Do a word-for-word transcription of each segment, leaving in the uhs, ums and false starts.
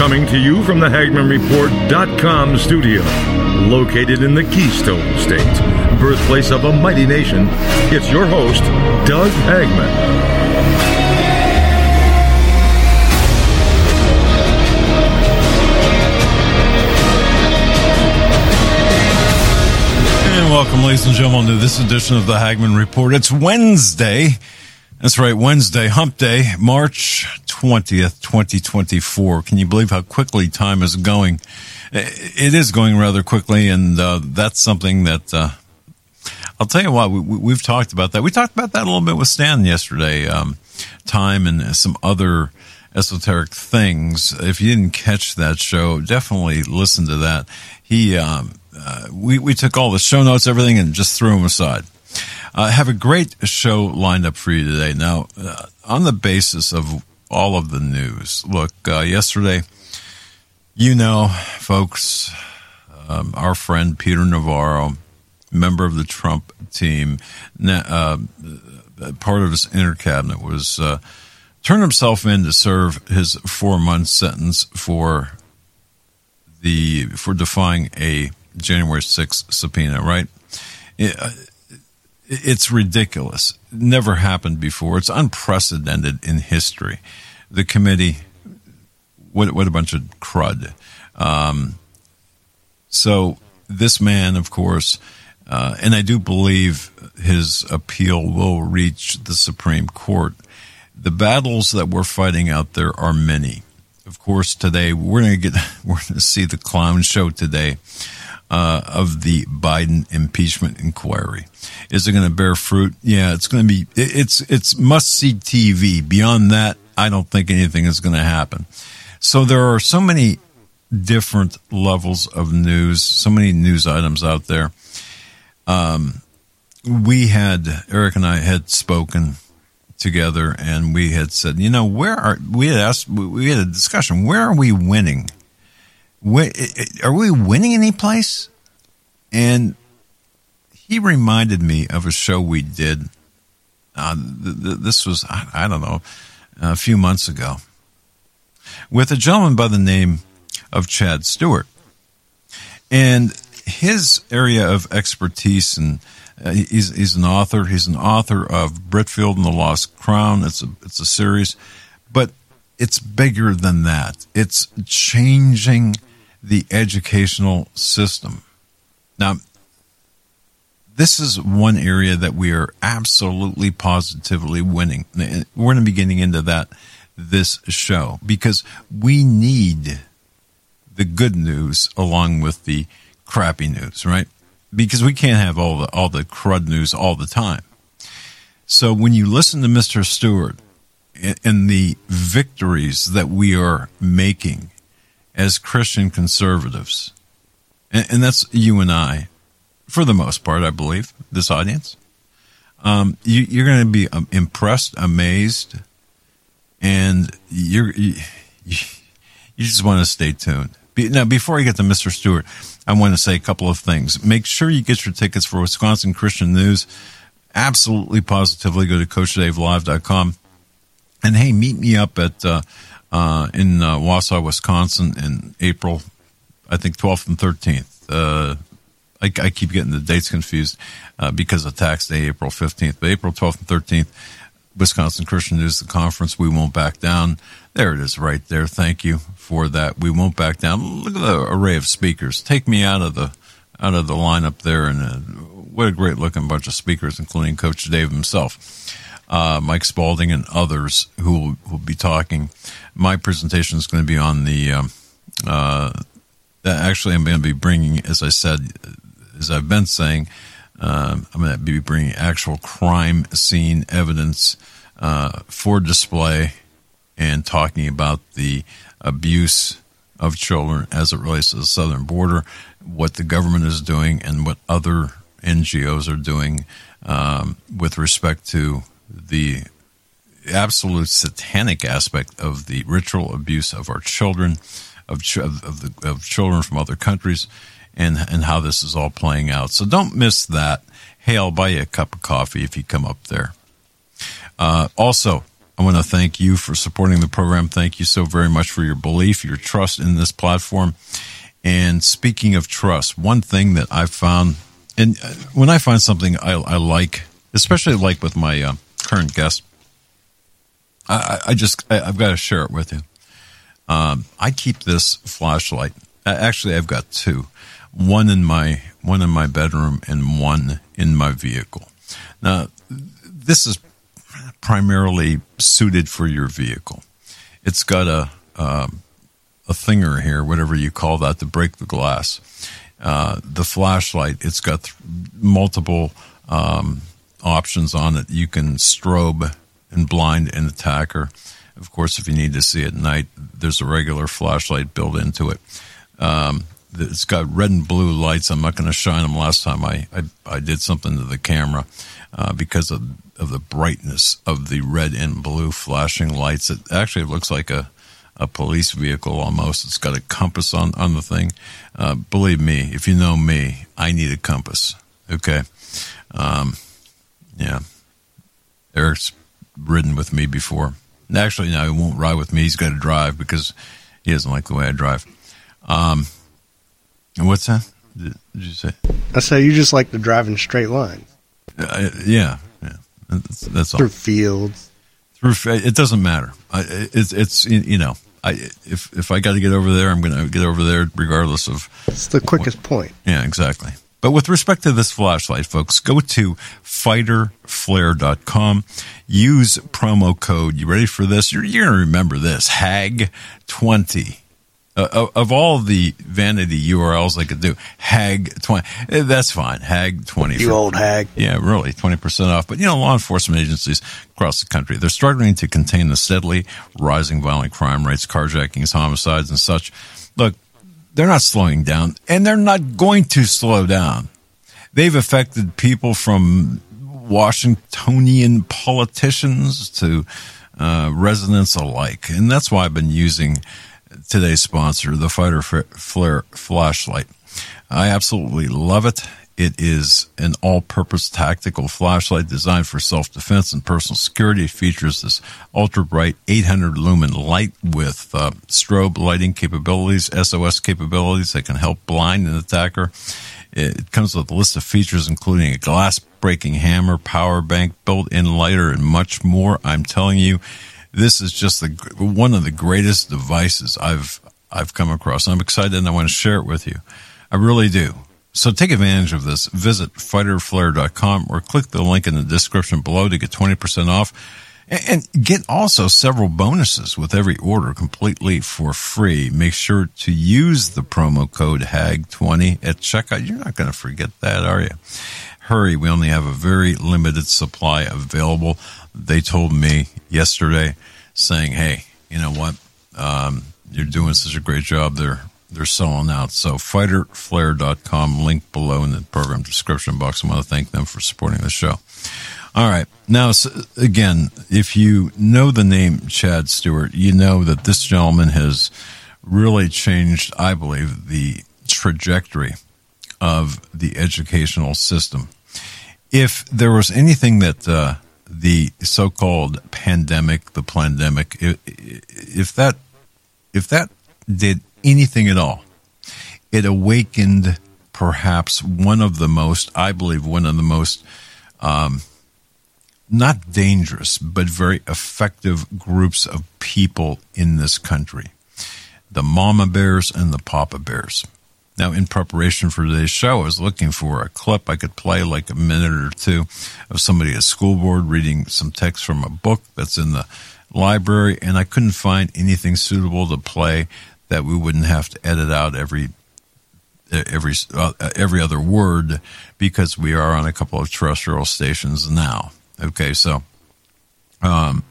Coming to you from the Hagman Report dot com studio, located in the Keystone State, birthplace of a mighty nation, it's your host, Doug Hagman. And welcome, ladies and gentlemen, to this edition of the Hagman Report. It's Wednesday. That's right, Wednesday, Hump Day, March twentieth, twenty twenty-four. Can you believe how quickly time is going? It is going rather quickly, and uh, that's something that, uh, I'll tell you what, we, we've talked about that. We talked about that a little bit with Stan yesterday, um, time and some other esoteric things. If you didn't catch that show, definitely listen to that. He, um, uh, we, we took all the show notes, everything, and just threw them aside. I uh, have a great show lined up for you today. Now, uh, on the basis of all of the news, look, uh, yesterday, you know, folks, um, our friend Peter Navarro, member of the Trump team, uh, part of his inner cabinet, was uh, turned himself in to serve his four-month sentence for the for defying a January sixth subpoena. Right? It, uh, It's ridiculous. Never happened before. It's unprecedented in history. The committee, what, what a bunch of crud. Um, so this man, of course, uh, and I do believe his appeal will reach the Supreme Court. The battles that we're fighting out there are many. Of course, today we're going to get, we're going to see the clown show today. Uh, of the Biden impeachment inquiry. Is it going to bear fruit? Yeah, it's going to be, it's, it's must-see T V. Beyond that, I don't think anything is going to happen. So there are so many different levels of news, so many news items out there. Um, we had, Eric and I had spoken together, and we had said, you know, where are, we had asked, we had a discussion, where are we winning? Are we winning any place? And he reminded me of a show we did. Uh, th- th- this was, I, I don't know, a few months ago, with a gentleman by the name of Chad Stewart. And his area of expertise, and uh, he's, he's an author. He's an author of Britfield and the Lost Crown. It's a, it's a series, but it's bigger than that. It's changing the educational system. Now, this is one area that we are absolutely positively winning. We're going to be getting into that this show because we need the good news along with the crappy news, right? Because we can't have all the all the crud news all the time. So when you listen to Mister Stewart and the victories that we are making as Christian conservatives, and, and that's you and I, for the most part, I believe, this audience, um, you, you're going to be um, impressed, amazed, and you're, you, you just want to stay tuned. Be, now, before I get to Mister Stewart, I want to say a couple of things. Make sure you get your tickets for Wisconsin Christian News. Absolutely, positively, go to coach dave live dot com. And, hey, meet me up at uh, uh, in uh, Wausau, Wisconsin in April, I think twelfth and thirteenth. Uh, I, I keep getting the dates confused uh, because of tax day, April fifteenth. But April twelfth and thirteenth, Wisconsin Christian News, the conference, We Won't Back Down. There it is right there. Thank you for that. We Won't Back Down. Look at the array of speakers. Take me out of the out of the lineup there. And uh, what a great-looking bunch of speakers, including Coach Dave himself. Uh, Mike Spalding and others who will, will be talking. My presentation is going to be on the, um, uh, actually I'm going to be bringing, as I said, as I've been saying, um, I'm going to be bringing actual crime scene evidence uh, for display and talking about the abuse of children as it relates to the southern border, what the government is doing and what other N G Os are doing um, with respect to the absolute satanic aspect of the ritual abuse of our children, of ch- of, of, the, of children from other countries, and and how this is all playing out. So don't miss that. Hey, I'll buy you a cup of coffee if you come up there. Uh, also, I want to thank you for supporting the program. Thank you so very much for your belief, your trust in this platform. And speaking of trust, one thing that I've found, and when I find something I, I like, especially like with my uh, current guest, I, I just, I, I've got to share it with you. Um, I keep this flashlight. Actually, I've got two, one in my, one in my bedroom and one in my vehicle. Now, this is primarily suited for your vehicle. It's got a, um, a thinger here, whatever you call that, to break the glass. Uh, the flashlight, it's got th- multiple um, options on it. You can strobe and blind an attacker. Of course, if you need to see at night, there's a regular flashlight built into it. Um, it's got red and blue lights. I'm not going to shine them. Last time I, I, I did something to the camera uh, because of, of the brightness of the red and blue flashing lights. It actually looks like a a police vehicle almost. It's got a compass on, on the thing. Uh, believe me, if you know me, I need a compass. Okay. Um, yeah. Eric's ridden with me before. Actually, now he won't ride with me. He's got to drive because he doesn't like the way I drive. Um, and what's that? Did, did you say? I say you just like to drive in straight lines. Uh, yeah. Yeah. That's, that's all. Through fields. It doesn't matter. I, it's, it's, you know, I, if, if I got to get over there, I'm going to get over there regardless of. It's the quickest what, point. Yeah, exactly. But with respect to this flashlight, folks, go to fighter flare dot com. Use promo code. You ready for this? You're, you're going to remember this. H A G twenty. Uh, of all the vanity U R Ls I could do, H A G twenty. That's fine. H A G twenty. You for, old hag. Yeah, really, twenty percent off. But, you know, law enforcement agencies across the country, they're struggling to contain the steadily rising violent crime rates, carjackings, homicides, and such. Look, they're not slowing down, and they're not going to slow down. They've affected people from Washingtonian politicians to uh, residents alike. And that's why I've been using today's sponsor, the Fighter Flare flashlight. I absolutely love it. It is an all-purpose tactical flashlight designed for self-defense and personal security. It features this ultra-bright eight hundred lumen light with uh, strobe lighting capabilities, S O S capabilities that can help blind an attacker. It comes with a list of features including a glass-breaking hammer, power bank, built-in lighter, and much more. I'm telling you, this is just the, one of the greatest devices I've I've come across. I'm excited and I want to share it with you. I really do. So take advantage of this. Visit fighter flare dot com or click the link in the description below to get twenty percent off and get also several bonuses with every order completely for free. Make sure to use the promo code H A G twenty at checkout. You're not going to forget that, are you? Hurry. We only have a very limited supply available. They told me yesterday saying, hey, you know what? Um, you're doing such a great job. They're They're selling out. So fighter flare dot com, link below in the program description box. I want to thank them for supporting the show. All right. Now, again, if you know the name Chad Stewart, you know that this gentleman has really changed, I believe, the trajectory of the educational system. If there was anything that uh, the so-called pandemic, the plandemic, if, if that if that did anything at all, it awakened perhaps one of the most, I believe, one of the most, um, not dangerous, but very effective groups of people in this country. The mama bears and the papa bears. Now, in preparation for today's show, I was looking for a clip I could play, like a minute or two, of somebody at school board reading some text from a book that's in the library, and I couldn't find anything suitable to play that we wouldn't have to edit out every every uh, every other word, because we are on a couple of terrestrial stations now. Okay, so um,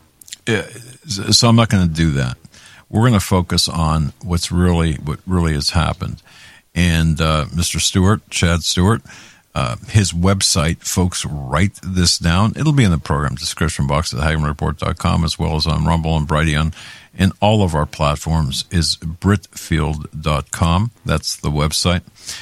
so I'm not going to do that. We're going to focus on what's really what really has happened. And uh, Mister Stewart, Chad Stewart, uh, his website, folks, write this down. It'll be in the program description box at hagman report dot com, as well as on Rumble and Brighteon. And all of our platforms is britfield dot com. That's the website.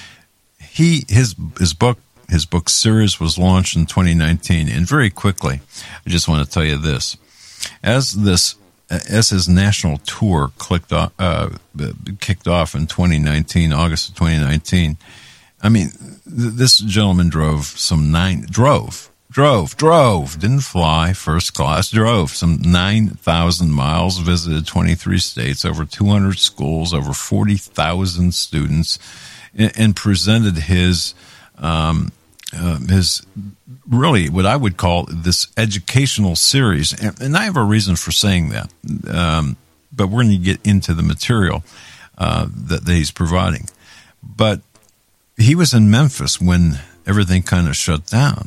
He his his book his book series was launched in twenty nineteen, and very quickly, I just want to tell you this: as this as his national tour clicked off, uh, kicked off in twenty nineteen, August of twenty nineteen. I mean, th- this gentleman drove some nine drove. Drove, drove, didn't fly, first class, drove some nine thousand miles, visited twenty-three states, over two hundred schools, over forty thousand students, and, and presented his, um, uh, his really what I would call this educational series. And, and I have a reason for saying that, um, but we're going to get into the material uh, that, that he's providing. But he was in Memphis when everything kind of shut down.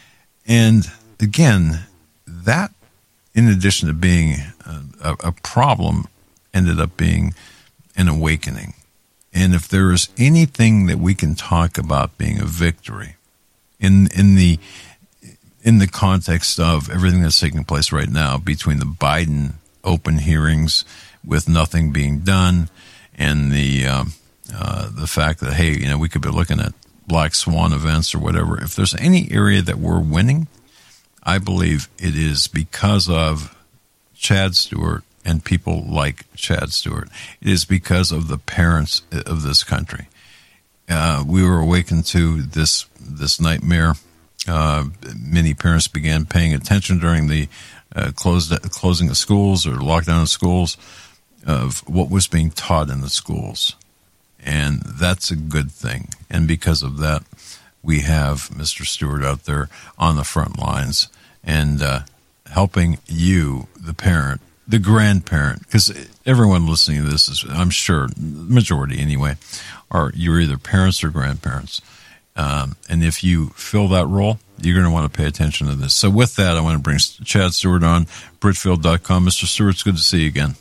And again, that, in addition to being a, a problem, ended up being an awakening. And if there is anything that we can talk about being a victory in in the in the context of everything that's taking place right now between the Biden open hearings with nothing being done and the um, uh, the fact that, hey, you know, we could be looking at black swan events or whatever. If there's any area that we're winning, I believe it is because of Chad Stewart and people like Chad Stewart. It is because of the parents of this country. Uh, we were awakened to this this nightmare. Uh, many parents began paying attention during the uh, closed, closing of schools or lockdown of schools of what was being taught in the schools. And that's a good thing. And because of that, we have Mister Stewart out there on the front lines and uh, helping you, the parent, the grandparent, because everyone listening to this is, I'm sure, majority anyway, are you're either parents or grandparents. Um, and if you fill that role, you're going to want to pay attention to this. So with that, I want to bring Chad Stewart on, Britfield dot com. Mister Stewart, it's good to see you again.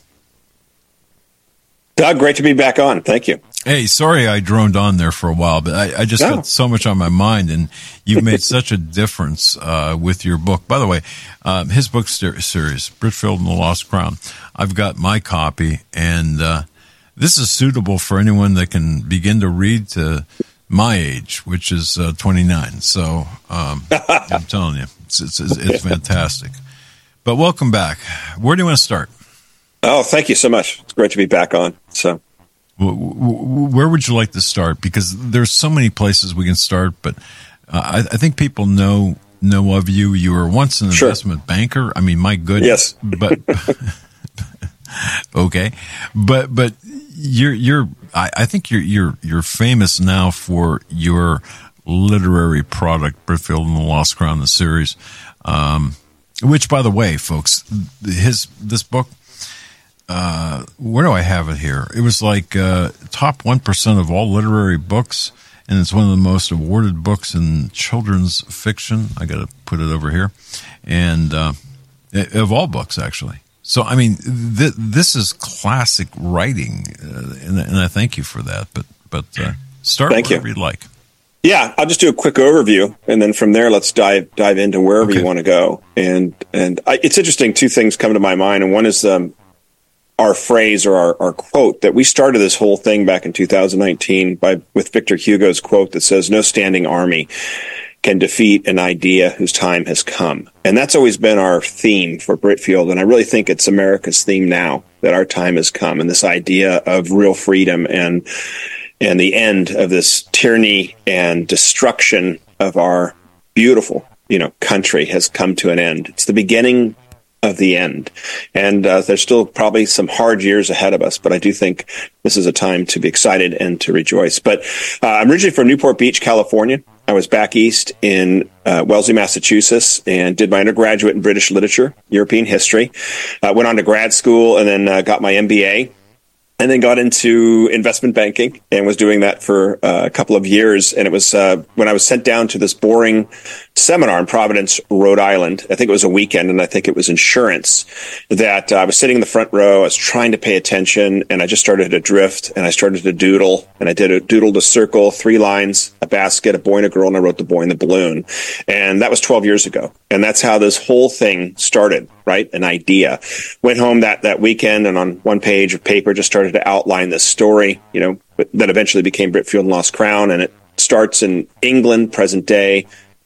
Doug, great to be back on. Thank you. Hey, sorry I droned on there for a while, but I, I just no. got so much on my mind, and you've made such a difference uh, with your book. By the way, um, his book ser- series, Britfield and the Lost Crown, I've got my copy, and uh, this is suitable for anyone that can begin to read to my age, which is uh, twenty-nine. So um, I'm telling you, it's, it's, it's fantastic. But welcome back. Where do you want to start? Oh, thank you so much. It's great to be back on. So, where would you like to start? Because there's so many places we can start, but uh, I, I think people know know of you. You were once an sure. investment banker. I mean, my goodness. Yes. But okay, but but you're you're. I, I think you're you're you're famous now for your literary product, Britfield and the Lost Crown, the series. Um, which, by the way, folks, his this book. Uh, where do I have it here? It was like uh, top one percent of all literary books, and it's one of the most awarded books in children's fiction. I got to put it over here. And uh, of all books, actually. So, I mean, th- this is classic writing, uh, and, and I thank you for that. But but uh, start thank wherever you. you'd like. Yeah, I'll just do a quick overview, and then from there, let's dive dive into wherever okay. you want to go. And and I, it's interesting, two things come to my mind, and one is um, our phrase or our, our quote that we started this whole thing back in two thousand nineteen by with Victor Hugo's quote that says, "No standing army can defeat an idea whose time has come." And that's always been our theme for Britfield. And I really think it's America's theme now, that our time has come, and this idea of real freedom and and the end of this tyranny and destruction of our beautiful, you know, country has come to an end. It's the beginning of the end. And uh, there's still probably some hard years ahead of us, but I do think this is a time to be excited and to rejoice. But uh, I'm originally from Newport Beach, California. I was back east in uh, Wellesley, Massachusetts, and did my undergraduate in British literature, European history. Uh, went on to grad school and then uh, got my M B A. And then got into investment banking and was doing that for uh, a couple of years. And it was uh, when I was sent down to this boring seminar in Providence, Rhode Island. I think it was a weekend, and I think it was insurance, that uh, I was sitting in the front row. I was trying to pay attention, and I just started to drift, and I started to doodle. And I did a doodled a circle, three lines, a basket, a boy and a girl, and I wrote The Boy and the Balloon. And that was twelve years ago. And that's how this whole thing started, right? An idea. Went home that, that weekend, and on one page of paper just started to outline this story, you know, that eventually became Britfield and Lost Crown. And it starts in England, present day,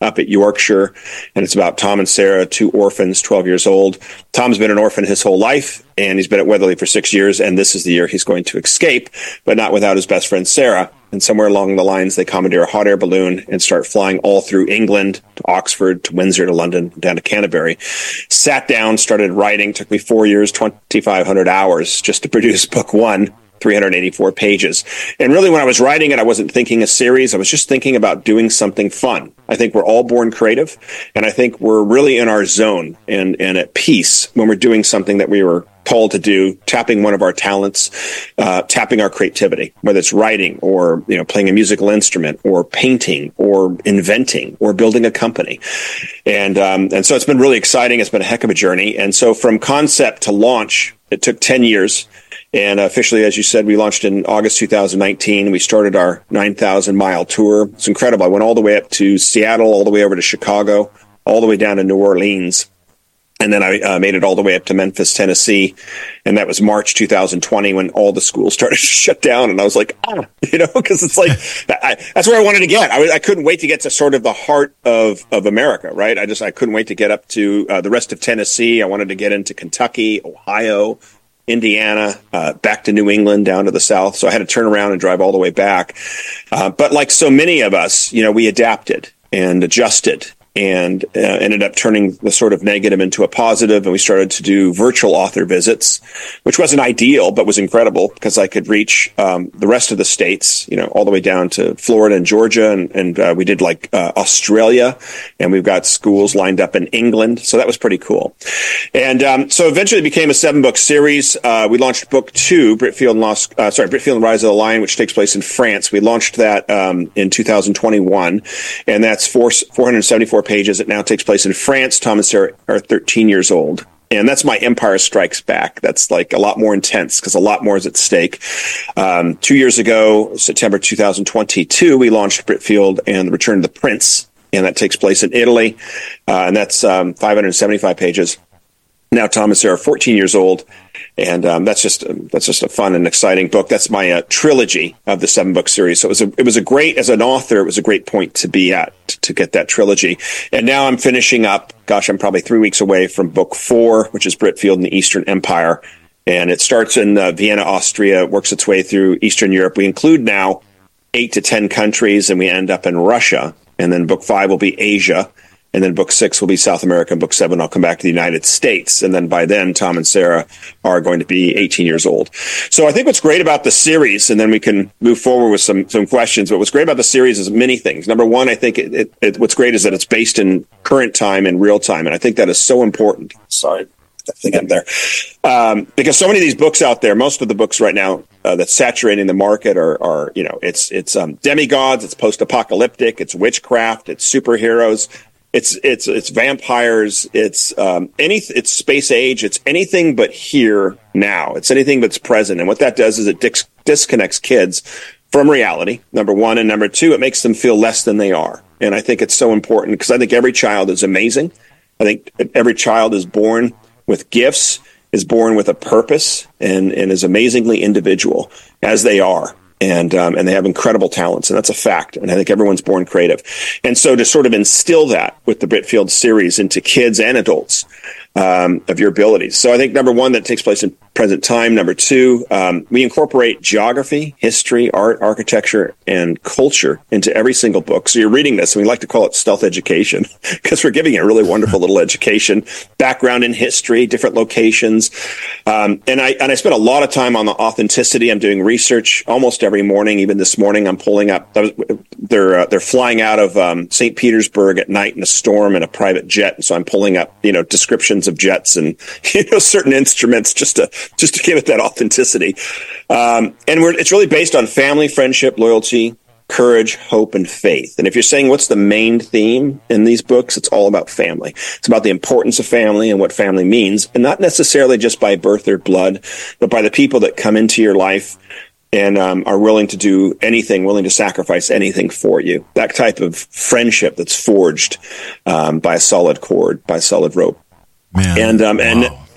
up at Yorkshire, and it's about Tom and Sarah, two orphans, twelve years old. Tom's been an orphan his whole life, and he's been at Weatherly for six years, and this is the year he's going to escape, but not without his best friend Sarah. And somewhere along the lines, they commandeer a hot air balloon and start flying all through England, to Oxford, to Windsor, to London, down to Canterbury. Sat down, started writing, took me four years, twenty-five hundred hours just to produce book one. three hundred eighty-four pages. And really, when I was writing it, I wasn't thinking a series. I was just thinking about doing something fun. I think we're all born creative, and I think we're really in our zone and, and at peace when we're doing something that we were called to do, tapping one of our talents, uh, tapping our creativity, whether it's writing or, you know, playing a musical instrument or painting or inventing or building a company. And, um, and so it's been really exciting. It's been a heck of a journey. And so from concept to launch, it took ten years. And officially, as you said, we launched in August two thousand nineteen. We started our nine thousand mile tour. It's incredible. I went all the way up to Seattle, all the way over to Chicago, all the way down to New Orleans. And then I uh, made it all the way up to Memphis, Tennessee. And that was March two thousand twenty when all the schools started to shut down. And I was like, ah, you know, because it's like, I, that's where I wanted to get. I, I couldn't wait to get to sort of the heart of, of America, right? I just, I couldn't wait to get up to uh, the rest of Tennessee. I wanted to get into Kentucky, Ohio, Indiana, uh, back to New England, down to the South. So I had to turn around and drive all the way back. Uh, but like so many of us, you know, we adapted and adjusted and uh, ended up turning the sort of negative into a positive. And we started to do virtual author visits, which wasn't ideal, but was incredible because I could reach um, the rest of the states, you know, all the way down to Florida and Georgia. And, and uh, we did like uh, Australia, and we've got schools lined up in England. So that was pretty cool. And um, so eventually it became a seven book series. Uh, we launched book two, Britfield and Lost, uh, sorry, Britfield and Rise of the Lion, which takes place in France. We launched that um, in two thousand twenty-one, and that's four, four hundred seventy-four pages. It now takes place in France. Tom and Sarah are thirteen years old. And that's my Empire Strikes Back. That's like a lot more intense because a lot more is at stake. Um, two years ago, September two thousand twenty-two, we launched Britfield and the Return of the Prince. And that takes place in Italy. Uh, and that's um, five hundred seventy-five pages. Now Tom and Sarah are fourteen years old. And um, that's just that's just a fun and exciting book. That's my uh, trilogy of the seven book series. So it was a it was a great, as an author, it was a great point to be at to, to get that trilogy. And now I'm finishing up. Gosh, I'm probably three weeks away from book four, which is Britfield and the Eastern Empire. And it starts in uh, Vienna, Austria, works its way through Eastern Europe. We include now eight to ten countries, and we end up in Russia. And then book five will be Asia. And then book six will be South America, and book seven, I'll come back to the United States. And then by then, Tom and Sarah are going to be eighteen years old. So I think what's great about the series, and then we can move forward with some, some questions, but what's great about the series is many things. Number one, I think it, it, it, what's great is that it's based in current time and real time. And I think that is so important. Sorry, that thing up there. Um, because so many of these books out there, most of the books right now uh, that's saturating the market are, are you know, it's, it's um, demigods, it's post-apocalyptic, it's witchcraft, it's superheroes. It's it's it's vampires. It's um, any it's space age. It's anything but here now. It's anything that's present. And what that does is it dis- disconnects kids from reality. Number one, and number two, it makes them feel less than they are. And I think it's so important because I think every child is amazing. I think every child is born with gifts, is born with a purpose, and and is amazingly individual as they are. And um, and they have incredible talents, and that's a fact. And I think everyone's born creative. And so to sort of instill that with the Britfield series into kids and adults um, of your abilities. So I think number one, that takes place in present time. Number two, um, we incorporate geography, history, art, architecture, and culture into every single book. So you're reading this, and we like to call it stealth education because we're giving it a really wonderful little education, background in history, different locations. Um, and I and I spent a lot of time on the authenticity. I'm doing research almost every morning. Even this morning, I'm pulling up. They're uh, they're flying out of um, Saint Petersburg at night in a storm in a private jet, and so I'm pulling up, you know, descriptions of jets and you know certain instruments just to just to give it that authenticity. Um, and we're, it's really based on family, friendship, loyalty, courage, hope, and faith. And if you're saying what's the main theme in these books, it's all about family. It's about the importance of family and what family means, and not necessarily just by birth or blood, but by the people that come into your life and um, are willing to do anything, willing to sacrifice anything for you. That type of friendship that's forged um, by a solid cord, by a solid rope. Man, and um, and wow. yeah.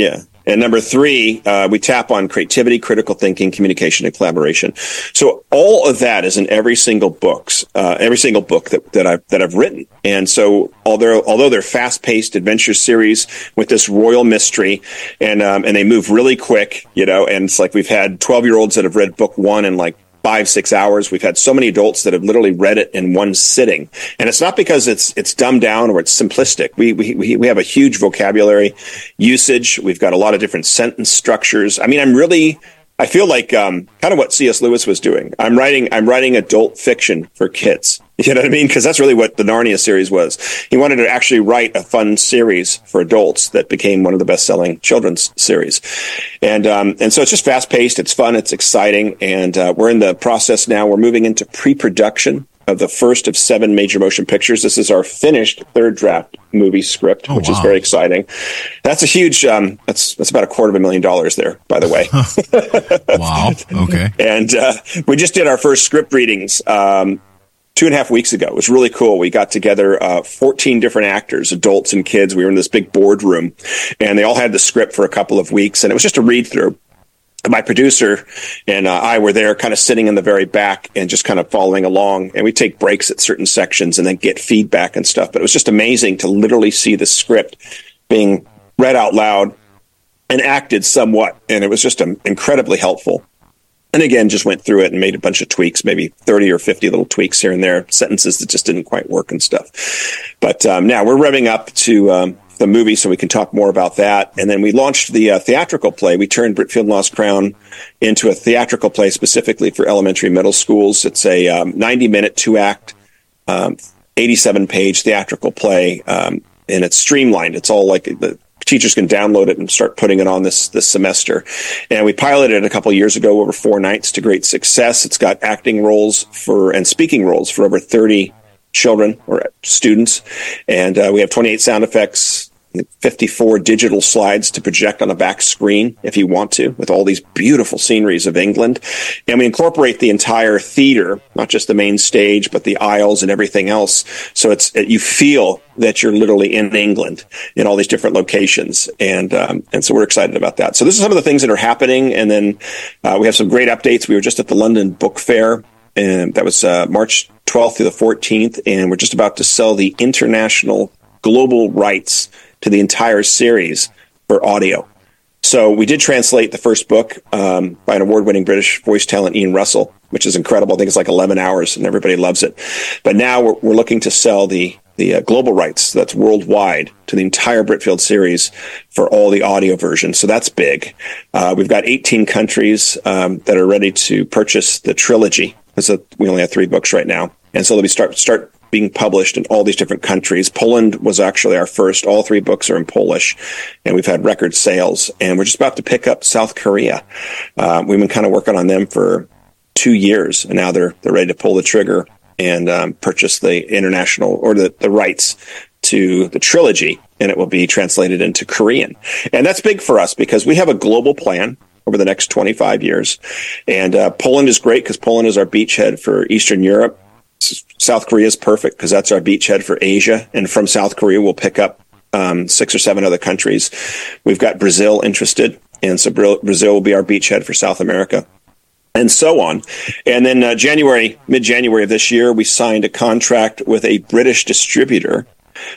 And number three, uh, we tap on creativity, critical thinking, communication, and collaboration. So all of that is in every single books, uh, every single book that, that I've that I've written. And so although although they're fast-paced adventure series with this royal mystery, and um, and they move really quick, you know, and it's like we've had twelve-year-olds that have read book one in like five, six hours. We've had so many adults that have literally read it in one sitting. And it's not because it's it's dumbed down or it's simplistic. We we we have a huge vocabulary usage. We've got a lot of different sentence structures. I mean, I'm really I feel like um, kind of what C S Lewis was doing. I'm writing I'm writing adult fiction for kids. You know what I mean? Because that's really what the Narnia series was. He wanted to actually write a fun series for adults that became one of the best-selling children's series. And um, and so it's just fast-paced. It's fun. It's exciting. And uh, we're in the process now. We're moving into pre-production of the first of seven major motion pictures. This is our finished third draft movie script, oh, which wow. is very exciting. That's a huge, um, that's that's about a quarter of a million dollars there, by the way. Wow. Okay. And uh, we just did our first script readings um, two and a half weeks ago. It was really cool. We got together uh, fourteen different actors, adults and kids. We were in this big boardroom, and they all had the script for a couple of weeks, and it was just a read through. My producer and uh, I were there kind of sitting in the very back and just kind of following along. And we take breaks at certain sections and then get feedback and stuff. But it was just amazing to literally see the script being read out loud and acted somewhat. And it was just um, incredibly helpful. And again, just went through it and made a bunch of tweaks, maybe thirty or fifty little tweaks here and there, sentences that just didn't quite work and stuff. But um, now we're revving up to um, the movie so we can talk more about that. And then we launched the uh, theatrical play. We turned Britfield Lost Crown into a theatrical play specifically for elementary middle schools. It's a um, ninety minute, two act, um, eighty-seven page theatrical play. Um, and it's streamlined. It's all like the teachers can download it and start putting it on this this semester. And we piloted it a couple of years ago over four nights to great success. It's got acting roles for and speaking roles for over thirty children or students. And uh, we have twenty-eight sound effects, fifty-four digital slides to project on a back screen if you want to, with all these beautiful sceneries of England. And we incorporate the entire theater, not just the main stage, but the aisles and everything else. So it's you feel that you're literally in England in all these different locations. And um, and so we're excited about that. So this is some of the things that are happening. And then uh, we have some great updates. We were just at the London Book Fair, and that was uh, March twelfth through the fourteenth. And we're just about to sell the international global rights to the entire series for audio. So we did translate the first book um, by an award-winning British voice talent, Ian Russell, which is incredible. I think it's like eleven hours and everybody loves it. But now we're, we're looking to sell the the uh, global rights, so that's worldwide, to the entire Britfield series for all the audio versions. So that's big. Uh, we've got eighteen countries um, that are ready to purchase the trilogy. A, we only have three books right now. And so they'll be start start being published in all these different countries. Poland was actually our first. All three books are in Polish, and we've had record sales. And we're just about to pick up South Korea. Uh, we've been kind of working on them for two years, and now they're they're ready to pull the trigger and um, purchase the international or the, the rights to the trilogy, and it will be translated into Korean. And that's big for us because we have a global plan over the next twenty-five years. And uh, Poland is great because Poland is our beachhead for Eastern Europe. South Korea is perfect because that's our beachhead for Asia. And from South Korea, we'll pick up um, six or seven other countries. We've got Brazil interested, and so Brazil will be our beachhead for South America, and so on. And then uh, January, mid-January of this year, we signed a contract with a British distributor.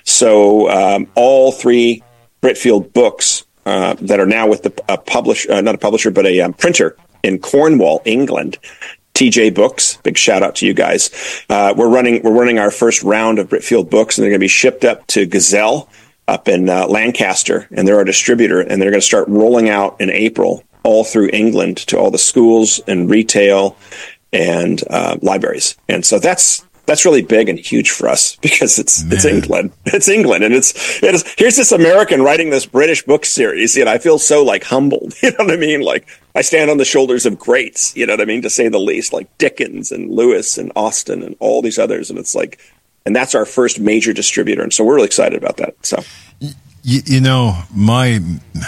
So um, all three Britfield books uh, that are now with the a publisher, uh, not a publisher, but a um, printer in Cornwall, England, T J Books, big shout out to you guys. Uh, we're running we're running our first round of Britfield books, and they're going to be shipped up to Gazelle up in uh, Lancaster, and they're our distributor, and they're going to start rolling out in April all through England to all the schools and retail and uh, libraries. And so that's that's really big and huge for us because it's Man. it's England. It's England, and it's it is. Here's this American writing this British book series, and I feel so like humbled. You know what I mean? Like I stand on the shoulders of greats. You know what I mean, to say the least, like Dickens and Lewis and Austen and all these others. And it's like, and that's our first major distributor, and so we're really excited about that. So, you, you know, my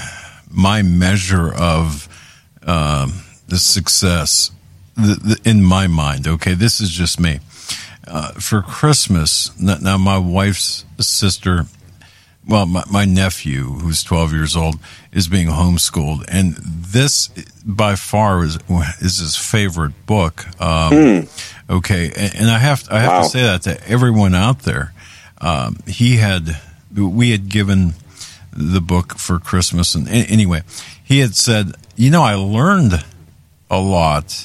my measure of um, the success the, the, in my mind. Okay, this is just me. Uh, for Christmas, now my wife's sister well, my, my nephew, who's twelve years old, is being homeschooled, and this by far is is his favorite book. Um, mm. Okay, and, and I have I have wow. to say that to everyone out there. Um, he had we had given the book for Christmas, and anyway, he had said, "You know, I learned a lot."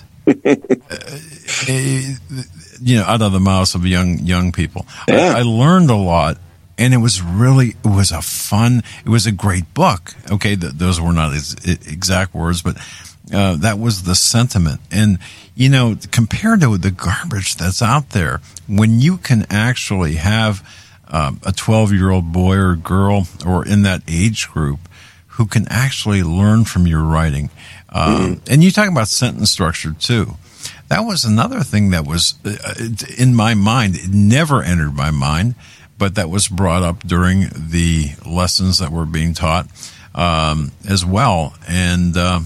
You know, out of the mouths of young young people, yeah. I, I learned a lot. And it was really, it was a fun, it was a great book. Okay, th- those were not his exact words, but uh, that was the sentiment. And, you know, compared to the garbage that's out there, when you can actually have um, a twelve-year-old boy or girl or in that age group who can actually learn from your writing. Um, mm-hmm. And you talk about sentence structure, too. That was another thing that was uh, in my mind. It never entered my mind. But that was brought up during the lessons that were being taught um, as well. And uh,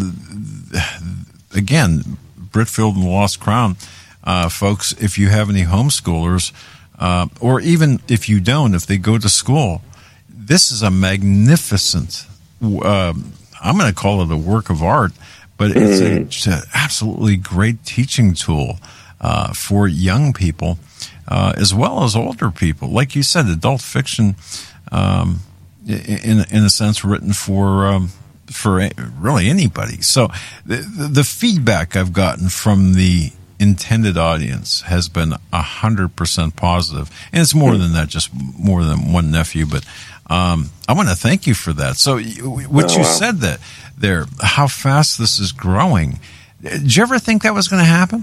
again, Britfield and the Lost Crown, uh, folks, if you have any homeschoolers, uh, or even if you don't, if they go to school, this is a magnificent, uh, I'm going to call it a work of art, but it's a, it's an absolutely great teaching tool uh, for young people. Uh, as well as older people. Like you said, adult fiction, um, in in a sense, written for um, for really anybody. So the, the feedback I've gotten from the intended audience has been one hundred percent positive. And it's more than that, just more than one nephew. But um, I want to thank you for that. So what you said that there, how fast this is growing, did you ever think that was going to happen?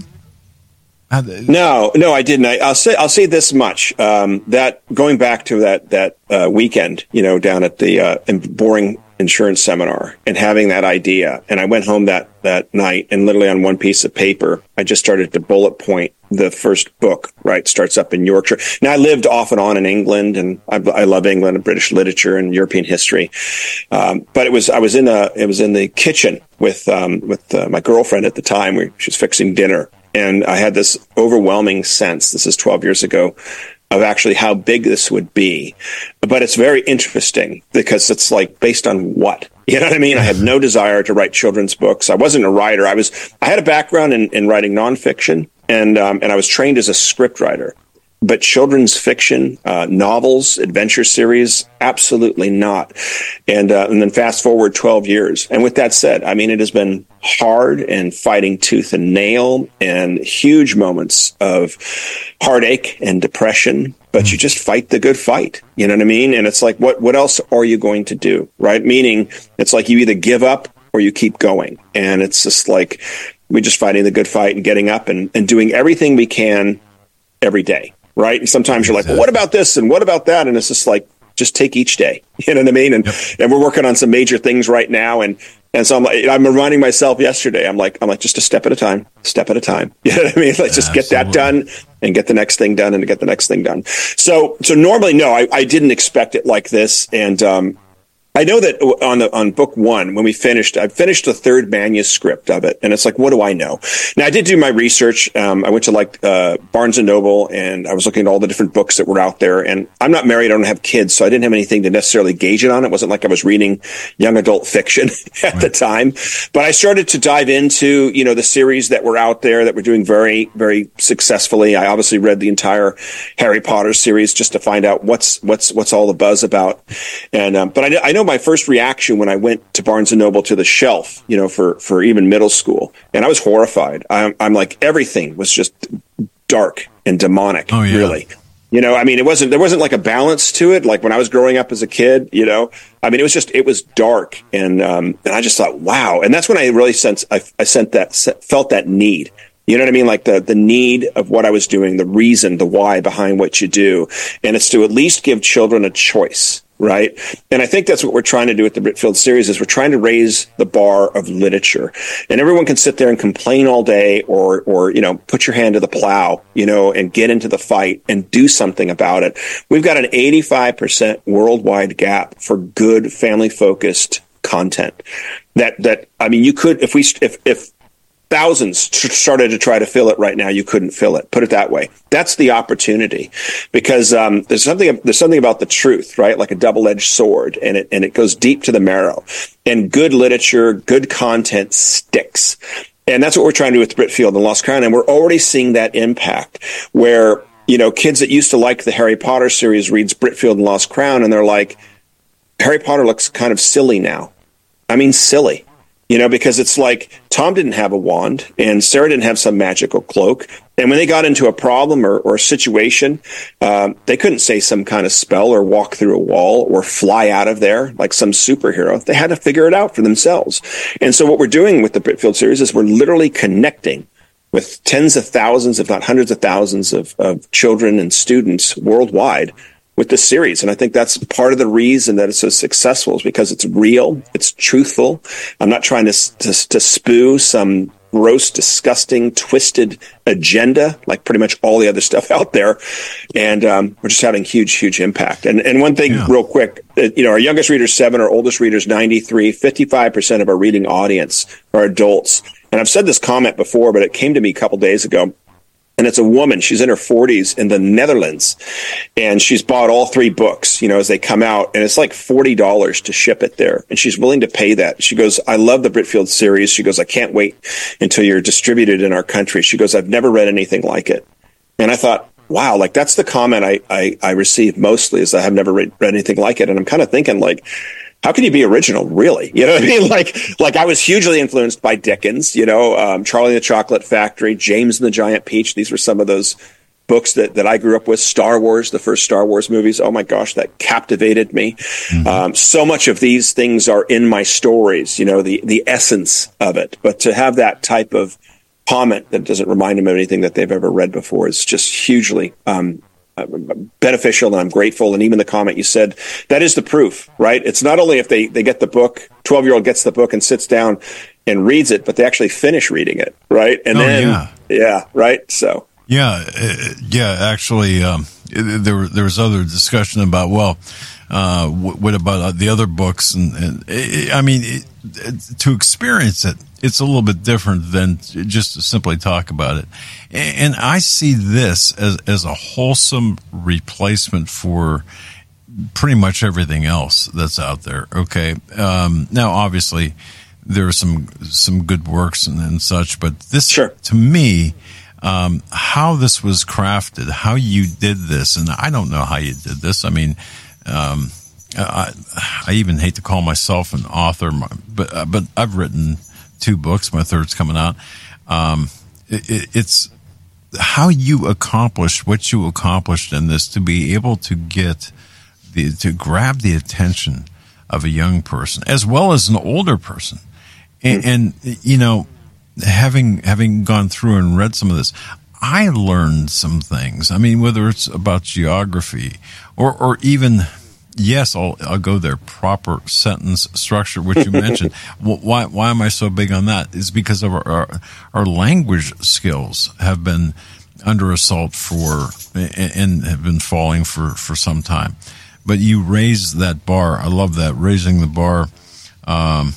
No, no, I didn't. I, I'll say I'll say this much: um, that going back to that that uh, weekend, you know, down at the uh, boring insurance seminar, and having that idea, and I went home that that night, and literally on one piece of paper, I just started to bullet point the first book. Right, starts up in Yorkshire. Now I lived off and on in England, and I, I love England and British literature and European history. Um, but it was I was in a it was in the kitchen with um, with uh, my girlfriend at the time. We, she was fixing dinner. And I had this overwhelming sense, this is twelve years ago, of actually how big this would be. But it's very interesting because it's like based on what? You know what I mean? I had no desire to write children's books. I wasn't a writer. I was. I had a background in, in writing nonfiction, and um, and I was trained as a script writer. But children's fiction, uh, novels, adventure series, absolutely not. And uh, and then fast forward twelve years. And with that said, I mean, it has been hard and fighting tooth and nail and huge moments of heartache and depression. But you just fight the good fight. You know what I mean? And it's like, what, what else are you going to do? Right? Meaning it's like you either give up or you keep going. And it's just like we're just fighting the good fight and getting up and, and doing everything we can every day. Right. And sometimes you're like, well, what about this? And what about that? And it's just like, just take each day. You know what I mean? And, yep. and we're working on some major things right now. And, and so I'm like, I'm reminding myself yesterday, I'm like, I'm like, just a step at a time, step at a time. You know what I mean? Let's just Absolutely. Get that done and get the next thing done and to get the next thing done. So, so normally, no, I, I didn't expect it like this. And, um, I know that on the, on book one, when we finished, I finished the third manuscript of it. And it's like, what do I know? Now, I did do my research. Um, I went to like, uh, Barnes and Noble, and I was looking at all the different books that were out there. And I'm not married. I don't have kids. So I didn't have anything to necessarily gauge it on. It wasn't like I was reading young adult fiction at right. the time. But I started to dive into, you know, the series that were out there that were doing very, very successfully. I obviously read the entire Harry Potter series just to find out what's, what's, what's all the buzz about. And, um, but I, I know my first reaction when I went to Barnes and Noble to the shelf, you know, for, for even middle school, and I was horrified. I'm, I'm like, everything was just dark and demonic, oh, yeah. really. You know, I mean, it wasn't, there wasn't like a balance to it. Like when I was growing up as a kid, you know, I mean, it was just, it was dark. And, um, and I just thought, wow. And that's when I really sensed, I, I sent that, felt that need. You know what I mean? Like the, the need of what I was doing, the reason, the why behind what you do. And it's to at least give children a choice. Right. And I think that's what we're trying to do with the Britfield series is we're trying to raise the bar of literature, and everyone can sit there and complain all day or, or, you know, put your hand to the plow, you know, and get into the fight and do something about it. We've got an eighty-five percent worldwide gap for good family focused content that, that, I mean, you could, if we, if, if, thousands t- started to try to fill it right now. You couldn't fill it. Put it that way. That's the opportunity, because um, there's something there's something about the truth, right? Like a double-edged sword, and it and it goes deep to the marrow. And good literature, good content sticks. And that's what we're trying to do with Britfield and Lost Crown. And we're already seeing that impact where, you know, kids that used to like the Harry Potter series reads Britfield and Lost Crown, and they're like, Harry Potter looks kind of silly now. I mean, silly, you know, because it's like Tom didn't have a wand and Sarah didn't have some magical cloak. And when they got into a problem or, or a situation, um, they couldn't say some kind of spell or walk through a wall or fly out of there like some superhero. They had to figure it out for themselves. And so what we're doing with the Britfield series is we're literally connecting with tens of thousands, if not hundreds of thousands of, of children and students worldwide with this series. And I think that's part of the reason that it's so successful, is because it's real, it's truthful. I'm not trying to, to, to spew some gross, disgusting, twisted agenda like pretty much all the other stuff out there. And um, we're just having huge, huge impact. And and one thing yeah. real quick, uh, you know, our youngest reader's seven, our oldest reader's ninety-three, fifty-five percent of our reading audience are adults. And I've said this comment before, but it came to me a couple days ago. And it's a woman. She's in her forties in the Netherlands, and she's bought all three books, you know, as they come out, and it's like forty dollars to ship it there. And she's willing to pay that. She goes, I love the Britfield series. She goes, I can't wait until you're distributed in our country. She goes, I've never read anything like it. And I thought, wow, like that's the comment I, I, I receive mostly, is I have never read, read anything like it. And I'm kind of thinking, like, how can you be original, really? You know what I mean? Like, like I was hugely influenced by Dickens, you know, um, Charlie and the Chocolate Factory, James and the Giant Peach. These were some of those books that, that I grew up with. Star Wars, the first Star Wars movies. Oh my gosh, that captivated me. Mm-hmm. Um, so much of these things are in my stories, you know, the, the essence of it. But to have that type of comment that doesn't remind them of anything that they've ever read before is just hugely, um, beneficial, and I'm grateful. And even the comment you said, that is the proof, right? It's not only if they, they get the book, twelve-year-old gets the book and sits down and reads it, but they actually finish reading it, right? And oh, then, yeah. yeah, right? So. Yeah, uh, yeah, actually, um, there, there was other discussion about, well, uh, what about the other books? And, and it, I mean, it, it, to experience it, it's a little bit different than just to simply talk about it. And I see this as, as a wholesome replacement for pretty much everything else that's out there. Okay. Um, now, obviously, there are some, some good works and, and such, but this, sure. to me, um, how this was crafted, how you did this, and I don't know how you did this. I mean, um, I, I even hate to call myself an author, but, uh, but I've written two books. My third's coming out. Um, it, it, it's how you accomplished what you accomplished in this, to be able to get the, to grab the attention of a young person as well as an older person. And, and you know, having, having gone through and read some of this, I learned some things. I mean, whether it's about geography or, or even, yes, I'll, I'll go there. Proper sentence structure, which you mentioned. Why, why am I so big on that? Is because of our, our, our language skills have been under assault for, and have been falling for, for some time. But you raise that bar. I love that, raising the bar, um,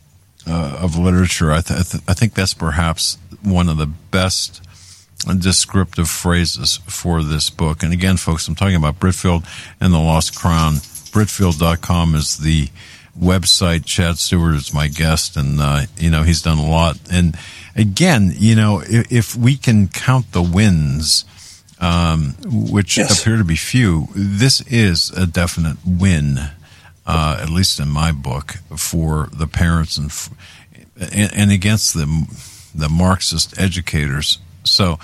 uh, of literature. I, th- I, th- I think that's perhaps one of the best descriptive phrases for this book. And again, folks, I'm talking about Britfield and the Lost Crown. Britfield dot com is the website. Chad Stewart is my guest, and, uh, you know, he's done a lot. And again, you know, if, if we can count the wins, um, which yes. appear to be few, this is a definite win, uh, at least in my book, for the parents and, and, and against the, the Marxist educators. So,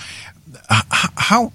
how,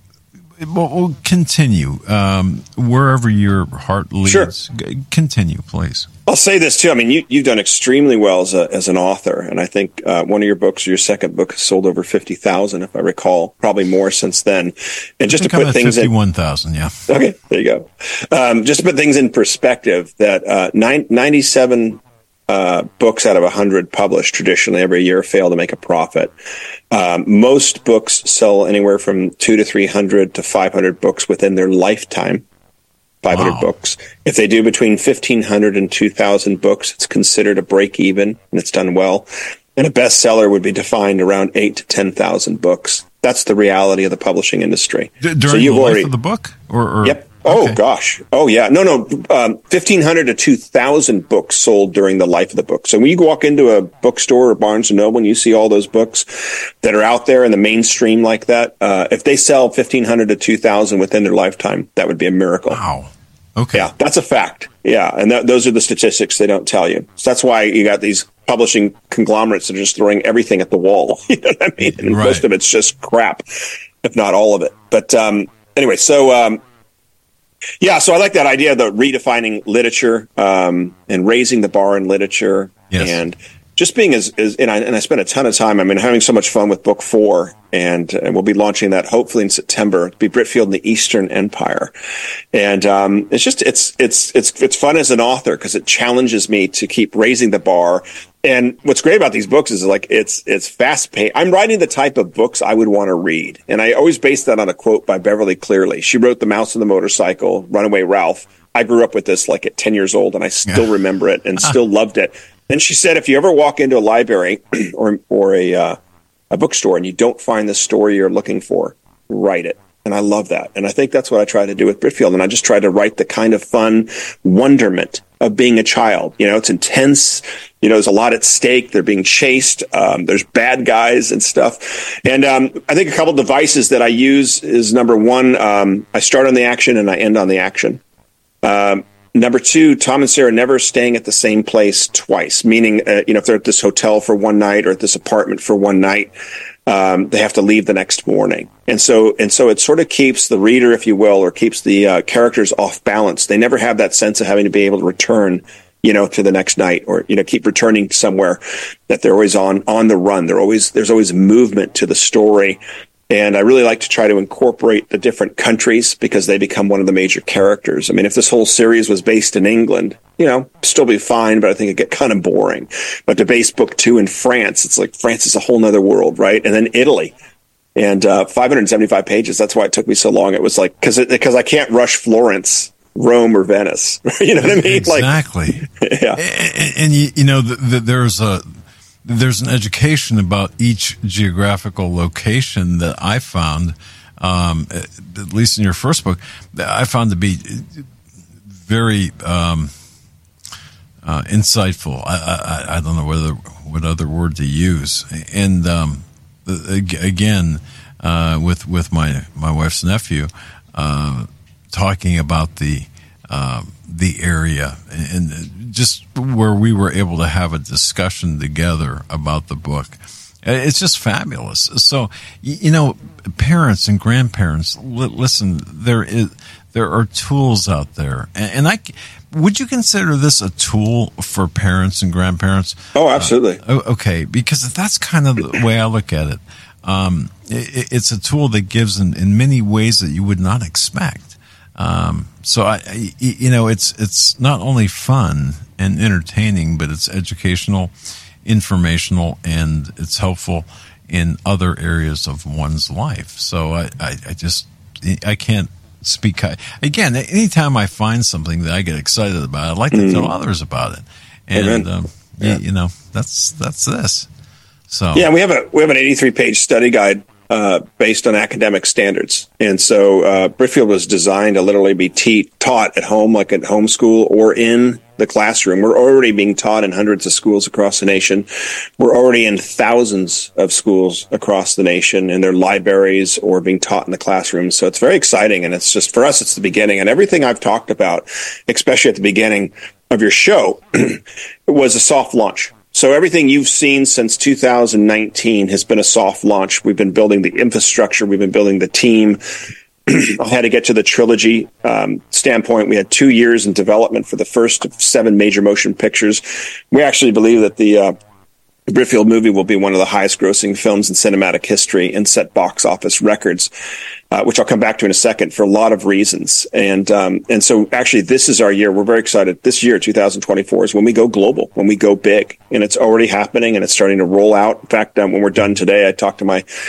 we'll continue, um, wherever your heart leads. Sure. Continue, please. I'll say this too. I mean, you, you've done extremely well as a, as an author. And I think, uh, one of your books, your second book, has sold over fifty thousand, if I recall, probably more since then. And just to put things in fifty-one thousand, yeah. Okay. There you go. Um, just to put things in perspective, that, uh, nine, ninety-seven, Uh, books out of one hundred published traditionally every year fail to make a profit. Um, most books sell anywhere from two to three hundred to five hundred books within their lifetime. five hundred wow. books. If they do between fifteen hundred and two thousand books, it's considered a break even, and it's done well. And a bestseller would be defined around eight to ten thousand books. That's the reality of the publishing industry. D- during so the life already, of the book? Or, or Yep. Oh, okay. gosh. Oh, yeah. No, no. Um, fifteen hundred to two thousand books sold during the life of the book. So when you walk into a bookstore or Barnes and Noble and you see all those books that are out there in the mainstream like that, uh, if they sell fifteen hundred to two thousand within their lifetime, that would be a miracle. Wow. Okay. Yeah, that's a fact. Yeah, and that, those are the statistics they don't tell you. So that's why you got these publishing conglomerates that are just throwing everything at the wall. You know what I mean? And Right. most of it's just crap, if not all of it. But um, anyway, so um, yeah, so I like that idea of the redefining literature um, and raising the bar in literature, Yes. and just being as, as and I and I spent a ton of time. I mean, having so much fun with book four, and, and we'll be launching that hopefully in September. It'll be Britfield and the Eastern Empire, and um, it's just it's it's it's it's fun as an author because it challenges me to keep raising the bar. And what's great about these books is like it's it's fast paced. I'm writing the type of books I would want to read, and I always base that on a quote by Beverly Cleary. She wrote The Mouse and the Motorcycle, Runaway Ralph. I grew up with this like at ten years old, and I still Yeah. remember it and still loved it. And she said, if you ever walk into a library or or a uh, a bookstore and you don't find the story you're looking for, write it. And I love that. And I think that's what I try to do with Britfield. And I just try to write the kind of fun wonderment of being a child. You know, it's intense. You know, there's a lot at stake. They're being chased. Um, there's bad guys and stuff. And um, I think a couple of devices that I use is number one, um, I start on the action and I end on the action. Um, Number two, Tom and Sarah never staying at the same place twice, meaning, uh, you know, if they're at this hotel for one night or at this apartment for one night, um, they have to leave the next morning. And so, and so it sort of keeps the reader, if you will, or keeps the uh, characters off balance. They never have that sense of having to be able to return, you know, to the next night or, you know, keep returning somewhere, that they're always on, on the run. They're always, there's always movement to the story. And I really like to try to incorporate the different countries because they become one of the major characters. I mean, if this whole series was based in England, you know, still be fine, but I think it'd get kind of boring. But to base book two in France, it's like France is a whole nother world, right? And then Italy. And uh, five hundred seventy-five pages. That's why it took me so long. It was like, because because I can't rush Florence, Rome, or Venice. You know what I mean? Exactly. Like, yeah. And, and you, you know, the, the, there's a there's an education about each geographical location that I found, um, at least in your first book, that I found to be very um, uh, insightful. I, I, I don't know whether what other word to use. And um, again, uh, with with my my wife's nephew, uh, talking about the um, the area and just where we were able to have a discussion together about the book. It's just fabulous. So, you know, parents and grandparents, listen, there is, there are tools out there. And I, would you consider this a tool for parents and grandparents? Oh, absolutely. Uh, okay. Because that's kind of the way I look at it. Um, it it's a tool that gives in, in many ways that you would not expect. Um, so I, I, you know, it's, it's not only fun and entertaining, but it's educational, informational, and it's helpful in other areas of one's life. So I, I, I just, I can't speak. Again, anytime I find something that I get excited about, I'd like to mm. tell others about it. And, um, yeah. you, you know, that's, that's this. So, yeah, we have a, we have an eighty-three page study guide Uh, based on academic standards. And so uh, Britfield was designed to literally be te- taught at home, like at homeschool or in the classroom. We're already being taught in hundreds of schools across the nation. We're already in thousands of schools across the nation in their libraries or being taught in the classroom. So it's very exciting. And it's just, for us, it's the beginning. And everything I've talked about, especially at the beginning of your show, was a soft launch. So everything you've seen since two thousand nineteen has been a soft launch. We've been building the infrastructure. We've been building the team. I had to get to the trilogy um, standpoint. We had two years in development for the first of seven major motion pictures. We actually believe that the uh, Britfield movie will be one of the highest grossing films in cinematic history and set box office records, uh, which I'll come back to in a second for a lot of reasons. And um, and so actually this is our year. We're very excited. This year, two thousand twenty-four, is when we go global, when we go big. And it's already happening and it's starting to roll out. In fact, um, when we're done today, I talked to my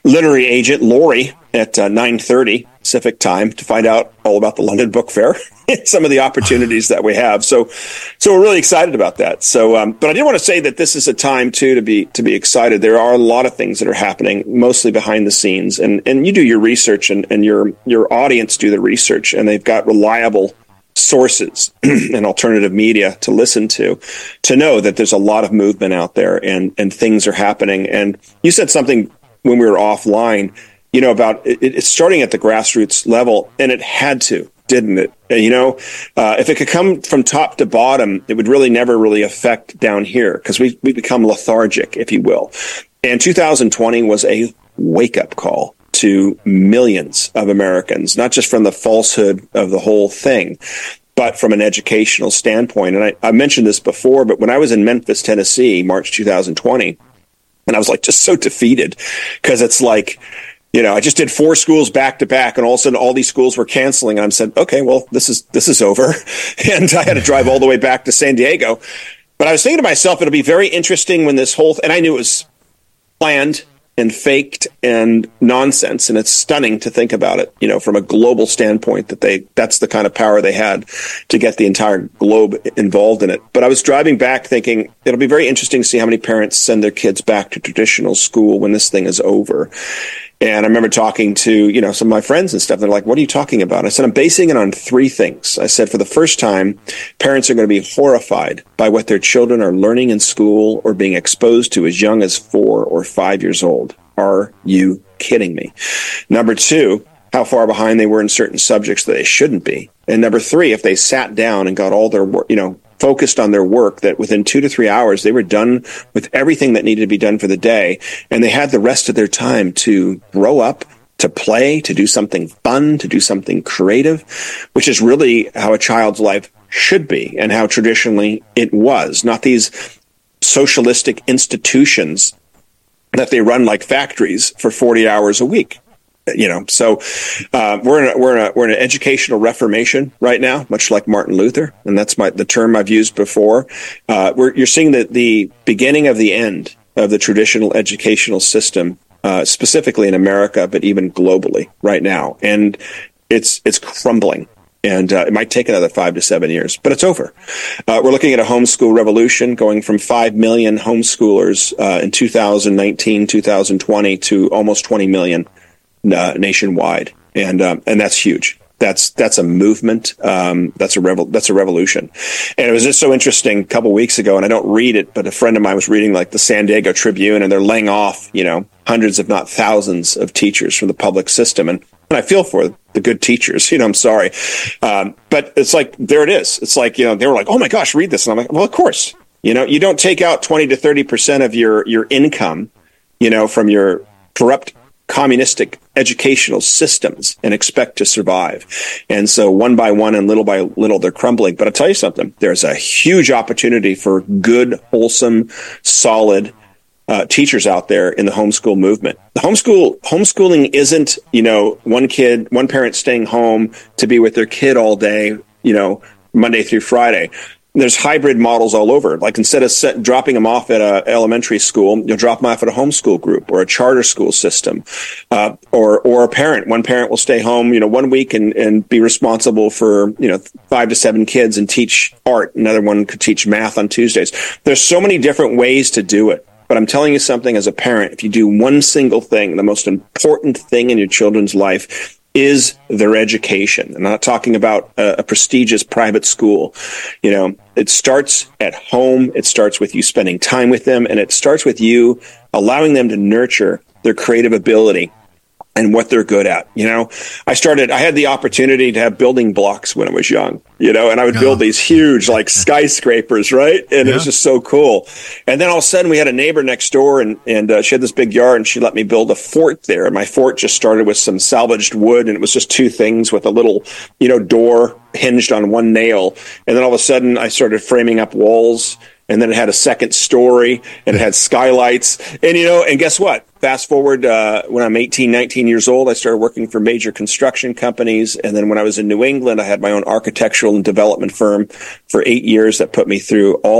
literary agent Lori at uh, nine thirty Pacific time to find out all about the London Book Fair and some of the opportunities that we have. So, so we're really excited about that. So, um, but I did want to say that this is a time too to be to be excited. There are a lot of things that are happening, mostly behind the scenes, and and you do your research, and, and your your audience do the research, and they've got reliable sources and alternative media to listen to, to know that there's a lot of movement out there, and and things are happening. And you said something when we were offline, you know, about it, it's starting at the grassroots level, and it had to, didn't it? You know, uh, if it could come from top to bottom, it would really never really affect down here, because we we become lethargic, if you will. And two thousand twenty was a wake-up call to millions of Americans, not just from the falsehood of the whole thing, but from an educational standpoint. And I, I mentioned this before, but when I was in Memphis, Tennessee, March two thousand twenty, and I was like just so defeated, because it's like, you know, I just did four schools back to back, and all of a sudden all these schools were canceling. And I said, okay, well, this is this is over. And I had to drive all the way back to San Diego. But I was thinking to myself, it'll be very interesting when this whole, th- and I knew it was planned and faked and nonsense. And it's stunning to think about it, you know, from a global standpoint, that they, that's the kind of power they had to get the entire globe involved in it. But I was driving back thinking, it'll be very interesting to see how many parents send their kids back to traditional school when this thing is over. And I remember talking to, you know, some of my friends and stuff. They're like, what are you talking about? I said, I'm basing it on three things. I said, for the first time, parents are going to be horrified by what their children are learning in school or being exposed to as young as four or five years old. Are you kidding me? Number two, how far behind they were in certain subjects that they shouldn't be. And number three, if they sat down and got all their work, you know, focused on their work, that within two to three hours, they were done with everything that needed to be done for the day. And they had the rest of their time to grow up, to play, to do something fun, to do something creative, which is really how a child's life should be, and how traditionally it was. Not these socialistic institutions that they run like factories for forty hours a week. You know, so uh, we're in a, we're in a, we're in an educational reformation right now, much like Martin Luther, and that's my the term I've used before. Uh, we're, you're seeing the the beginning of the end of the traditional educational system, uh, specifically in America, but even globally right now, and it's it's crumbling. And uh, it might take another five to seven years, but it's over. Uh, we're looking at a homeschool revolution, going from five million homeschoolers uh, in two thousand nineteen, two thousand twenty to almost twenty million uh, nationwide, and um, and that's huge. That's that's a movement. Um, that's a revol- that's a revolution. And it was just so interesting a couple weeks ago, and I don't read it, but a friend of mine was reading like the San Diego Tribune, and they're laying off, you know, hundreds, if not thousands, of teachers from the public system. And, and I feel for the good teachers, you know, I'm sorry. Um, but it's like, there it is. It's like, you know, they were like, oh my gosh, read this. And I'm like, well, of course, you know, you don't take out twenty to thirty percent of your, your income, you know, from your corrupt communistic educational systems and expect to survive. And so one by one and little by little, they're crumbling. But I'll tell you something, there's a huge opportunity for good, wholesome, solid uh, teachers out there in the homeschool movement. The homeschool homeschooling isn't, you know, one kid, one parent staying home to be with their kid all day, you know, Monday through Friday. There's hybrid models all over. Like instead of set, dropping them off at a elementary school, you'll drop them off at a homeschool group or a charter school system, uh, or or a parent. One parent will stay home, you know, one week and, and be responsible for, you know, five to seven kids and teach art. Another one could teach math on Tuesdays. There's so many different ways to do it. But I'm telling you something, as a parent, if you do one single thing, the most important thing in your children's life is their education. I'm not talking about a, a prestigious private school. You know, it starts at home. It starts with you spending time with them, and it starts with you allowing them to nurture their creative ability and what they're good at. You know, I started, I had the opportunity to have building blocks when I was young, you know, and I would build these huge like skyscrapers, right? And yeah. It was just so cool. And then all of a sudden we had a neighbor next door, and, and uh, she had this big yard, and she let me build a fort there. And my fort just started with some salvaged wood, and it was just two things with a little, you know, door hinged on one nail. And then all of a sudden I started framing up walls, and then it had a second story, and it had skylights. And, you know, and guess what? Fast forward, uh, when I'm eighteen, nineteen years old, I started working for major construction companies. And then when I was in New England, I had my own architectural and development firm for eight years that put me through all my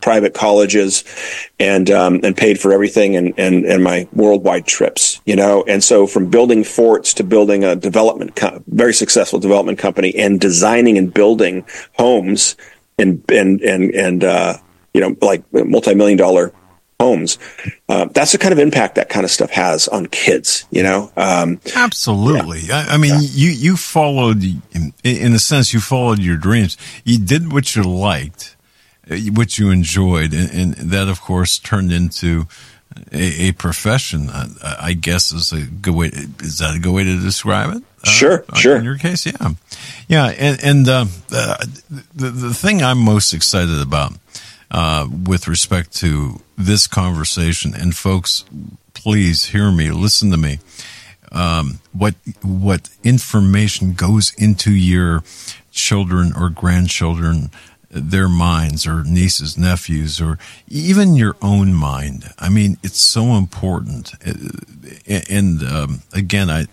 private colleges, and um, and paid for everything and, and and my worldwide trips. You know, and so from building forts to building a development, co- very successful development company, and designing and building homes and and and and uh, you know, like multi-million dollar homes. Uh, that's the kind of impact that kind of stuff has on kids, you know? Um, Absolutely. Yeah. I, I mean, yeah. you, you followed, in, in a sense, you followed your dreams. You did what you liked, what you enjoyed. And, and that, of course, turned into a, a profession, I, I guess is a good way. Is that a good way to describe it? Sure, uh, sure. In your case, yeah. Yeah. And, and uh, uh, the, the thing I'm most excited about Uh, with respect to this conversation, and folks, please hear me, listen to me. Um, what what information goes into your children or grandchildren, their minds, or nieces, nephews, or even your own mind? I mean, it's so important. And um, again, I,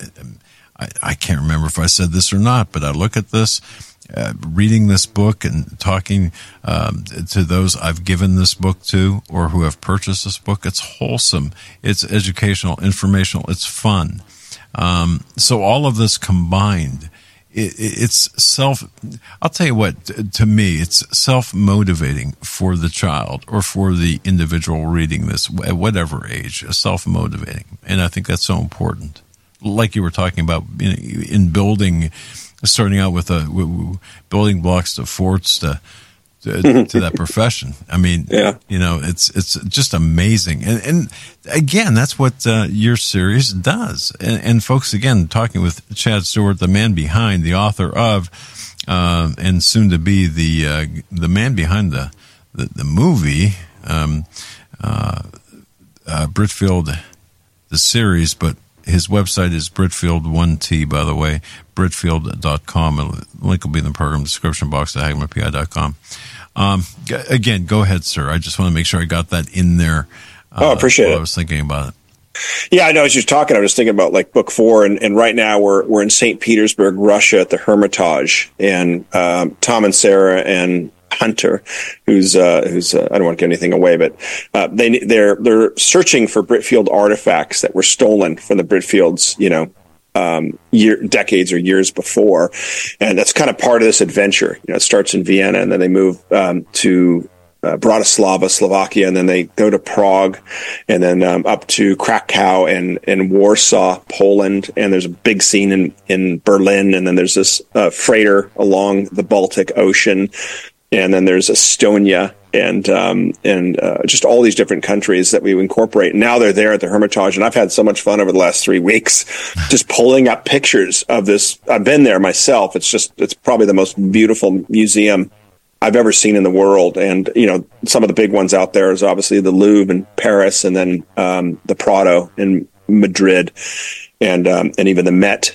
I I can't remember if I said this or not, but I look at this. Uh, reading this book and talking um, to those I've given this book to or who have purchased this book, it's wholesome, it's educational, informational, it's fun. Um, so all of this combined, it, it's self, I'll tell you what, to me, it's self-motivating for the child or for the individual reading this at whatever age, self-motivating. And I think that's so important. Like you were talking about, you know, in building, starting out with a building blocks to forts to to, to that profession. I mean, yeah. you know, it's it's just amazing. And, and again, that's what uh, your series does. And, and folks, again, talking with Chad Stewart, the man behind, the author of, uh, and soon to be the uh, the man behind the the, the movie, um, uh, uh, Britfield, the series, but. His website is Britfield one T, by the way, Britfield dot com. The link will be in the program description box at Hagmann P I dot com. Um, again, go ahead, sir. I just want to make sure I got that in there. Uh, oh, I appreciate it. I was thinking about it. Yeah, I know. As you're talking, I was thinking about like book four, and, and right now we're we're in Saint Petersburg, Russia, at the Hermitage, and um, Tom and Sarah and Hunter, who's uh, who's uh, I don't want to give anything away, but uh, they they're they're searching for Britfield artifacts that were stolen from the Britfields, you know, um, year decades or years before, and that's kind of part of this adventure. You know, it starts in Vienna, and then they move um, to uh, Bratislava, Slovakia, and then they go to Prague, and then um, up to Krakow and, and Warsaw, Poland, and there's a big scene in, in Berlin, and then there's this uh, freighter along the Baltic Ocean, and then there's Estonia, and um, and uh, just all these different countries that we incorporate. Now they're there at the Hermitage, and I've had so much fun over the last three weeks just pulling up pictures of this. I've been there myself. It's just, it's probably the most beautiful museum I've ever seen in the world. And, you know, some of the big ones out there is obviously the Louvre in Paris, and then um, the Prado in Madrid, and um, and even the Met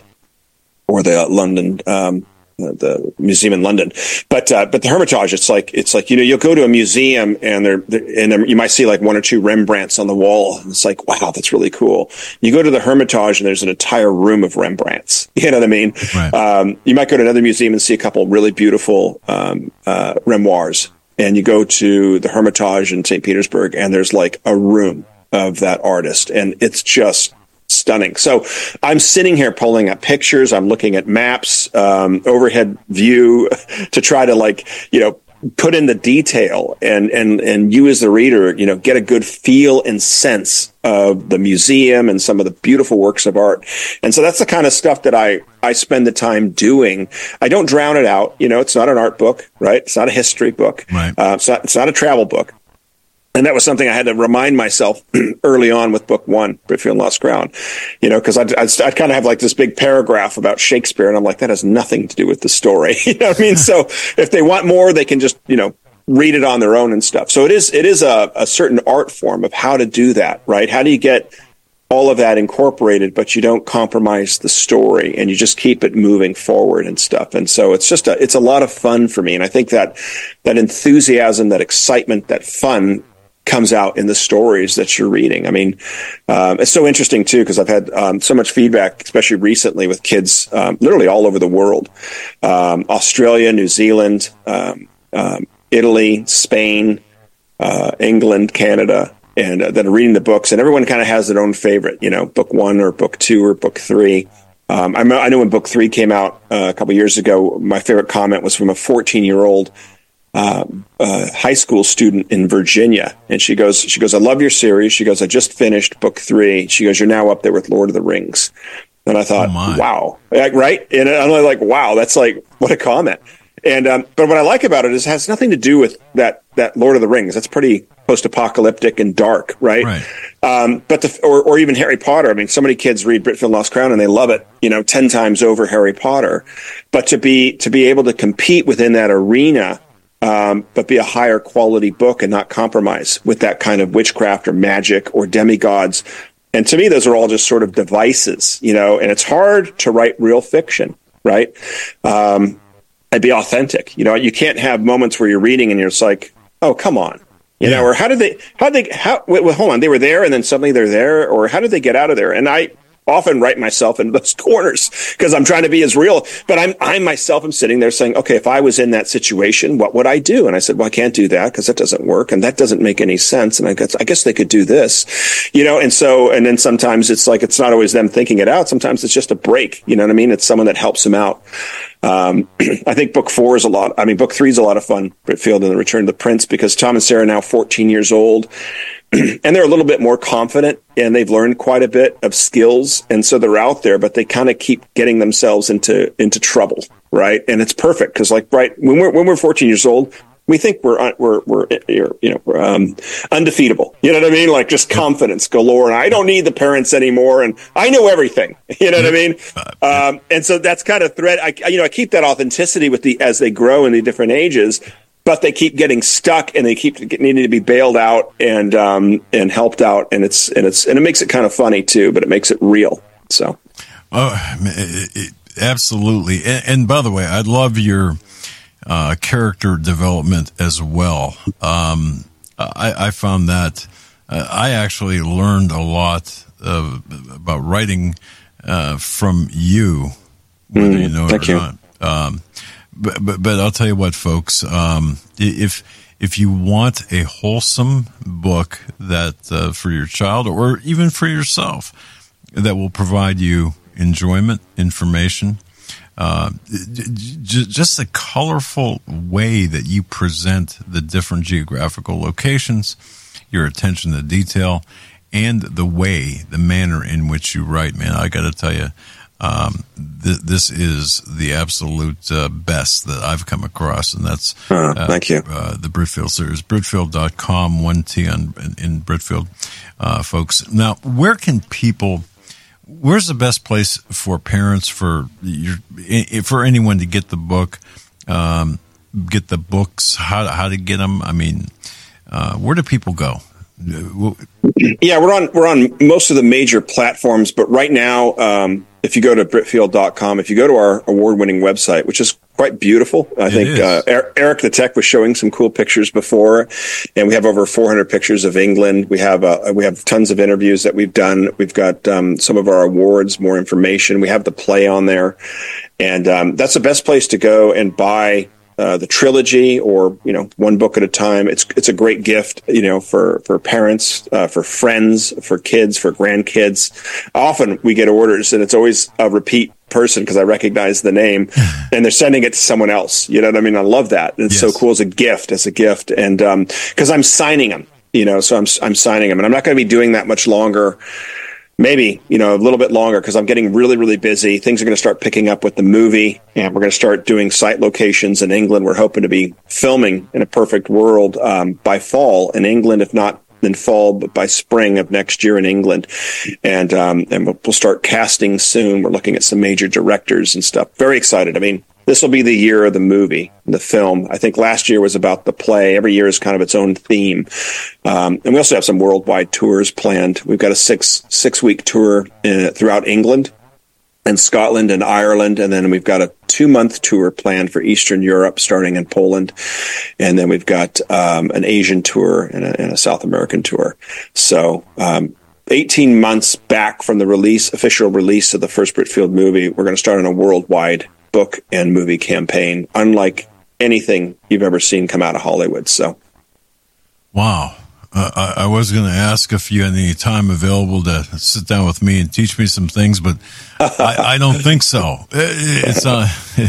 or the London um the museum in London, but uh, but the Hermitage, it's like it's like you know, you'll go to a museum and there and there, you might see like one or two Rembrandts on the wall. And it's like, wow, that's really cool. You go to the Hermitage and there's an entire room of Rembrandts. You know what I mean? Right. Um, you might go to another museum and see a couple really beautiful um, uh, Renoirs, and you go to the Hermitage in Saint Petersburg and there's like a room of that artist, and it's just stunning. So I'm sitting here pulling up pictures. I'm looking at maps, um, overhead view to try to like, you know, put in the detail and, and, and you as the reader, you know, get a good feel and sense of the museum and some of the beautiful works of art. And so that's the kind of stuff that I, I spend the time doing. I don't drown it out. You know, it's not an art book, right? It's not a history book. Right. Uh, it's not, it's not a travel book. And that was something I had to remind myself early on with book one, Britfield and Lost Ground, you know, because I'd, I'd, I'd kind of have like this big paragraph about Shakespeare, and I'm like, that has nothing to do with the story. You know what I mean? So if they want more, they can just, you know, read it on their own and stuff. So it is it is a, a certain art form of how to do that, right? How do you get all of that incorporated, but you don't compromise the story, and you just keep it moving forward and stuff. And so it's just a, it's a lot of fun for me. And I think that that enthusiasm, that excitement, that fun comes out in the stories that you're reading. I mean, um, it's so interesting too, because I've had um, so much feedback, especially recently with kids um, literally all over the world, um, Australia, New Zealand, um, um, Italy, Spain, uh, England, Canada, and uh, that are reading the books, and everyone kind of has their own favorite, you know, book one or book two or book three. Um, I, know, I know when book three came out uh, a couple of years ago, my favorite comment was from a fourteen-year-old uh, uh, high school student in Virginia, and she goes, "She goes, I love your series." She goes, "I just finished book three." She goes, "You're now up there with Lord of the Rings." And I thought, oh wow, right? And I'm like, wow, that's like, what a comment. And um, but what I like about it is it has nothing to do with that that Lord of the Rings. That's pretty post-apocalyptic and dark, right? Right. Um, but the, or or even Harry Potter. I mean, so many kids read Britfield Lost Crown and they love it, you know, ten times over Harry Potter. But to be to be able to compete within that arena, um, but be a higher quality book and not compromise with that kind of witchcraft or magic or demigods. And to me, those are all just sort of devices, you know. And it's hard to write real fiction, right? Um, and be authentic. You know, you can't have moments where you're reading and you're just like, oh, come on. You yeah. know, or how did they, how did they, how, wait, well, hold on, they were there and then suddenly they're there, or how did they get out of there? And I often write myself in those corners because I'm trying to be as real, but I'm, I myself am sitting there saying, okay, if I was in that situation, what would I do? And I said, well, I can't do that because that doesn't work and that doesn't make any sense. And I guess, I guess they could do this, you know? And so, and then sometimes it's like, it's not always them thinking it out. Sometimes it's just a break, you know what I mean? It's someone that helps them out. Um, I think book four is a lot. I mean, book three is a lot of fun, Britfield and the Return of the Prince, because Tom and Sarah are now fourteen years old and they're a little bit more confident and they've learned quite a bit of skills. And so they're out there, but they kind of keep getting themselves into, into trouble. Right. And it's perfect. Cause like, right. When we're, when we're fourteen years old, we think we're, we're, we're, you know, we're, um, undefeatable. You know what I mean? Like just confidence galore. And I don't need the parents anymore. And I know everything. You know what I mean? Um, and so that's kind of thread. I, you know, I keep that authenticity with the, as they grow in the different ages, but they keep getting stuck and they keep needing to be bailed out and, um, and helped out. And it's, and it's, and it makes it kind of funny too, but it makes it real. So. Oh, it, it, absolutely. And, and by the way, I love your, Uh, character development as well. Um, I, I found that uh, I actually learned a lot of, about writing uh, from you, whether mm, you know it or you. not. Um, but, but but I'll tell you what, folks. Um, if if you want a wholesome book that uh, for your child or even for yourself that will provide you enjoyment, information. Uh, j- just the colorful way that you present the different geographical locations, your attention to detail, and the way, the manner in which you write, man, I got to tell you, um, th- this is the absolute uh, best that I've come across, and that's uh, uh, thank you. Uh, the Britfield series, Britfield dot com, one T on, in, in Britfield, uh, folks. Now, where can people... Where's the best place for parents, for your, for anyone to get the book, um, get the books, how how to get them? I mean, uh, where do people go? Yeah, we're on we're on most of the major platforms, but right now, um, if you go to Britfield dot com, if you go to our award-winning website, which is quite beautiful, I it think uh, Eric the Tech was showing some cool pictures before, and we have over four hundred pictures of England. We have uh, we have tons of interviews that we've done. We've got um, some of our awards, more information. We have the play on there, and um, that's the best place to go and buy uh, the trilogy, or you know, one book at a time. It's it's a great gift, you know, for for parents, uh, for friends, for kids, for grandkids. Often we get orders, and it's always a repeat person because I recognize the name, and they're sending it to someone else. You know what I mean? I love that. It's yes. so cool as a gift, as a gift, and um, because I'm signing them, you know, so I'm I'm signing them, and I'm not going to be doing that much longer. Maybe, you know, a little bit longer because I'm getting really, really busy. Things are going to start picking up with the movie, and we're going to start doing site locations in England. We're hoping to be filming in a perfect world um, by fall in England, if not in fall, but by spring of next year in England. And um, and we'll, we'll start casting soon. We're looking at some major directors and stuff. Very excited. I mean, this will be the year of the movie, the film. I think last year was about the play. Every year is kind of its own theme. Um, and we also have some worldwide tours planned. We've got a six, six week tour in, throughout England and Scotland and Ireland. And then we've got a two month tour planned for Eastern Europe, starting in Poland. And then we've got um, an Asian tour and a, and a South American tour. So, um, eighteen months back from the release, official release of the first Britfield movie, we're going to start on a worldwide book and movie campaign, unlike anything you've ever seen come out of Hollywood. So, Wow. Uh, I, I was going to ask if you had any time available to sit down with me and teach me some things, but I, I don't think so. It's uh,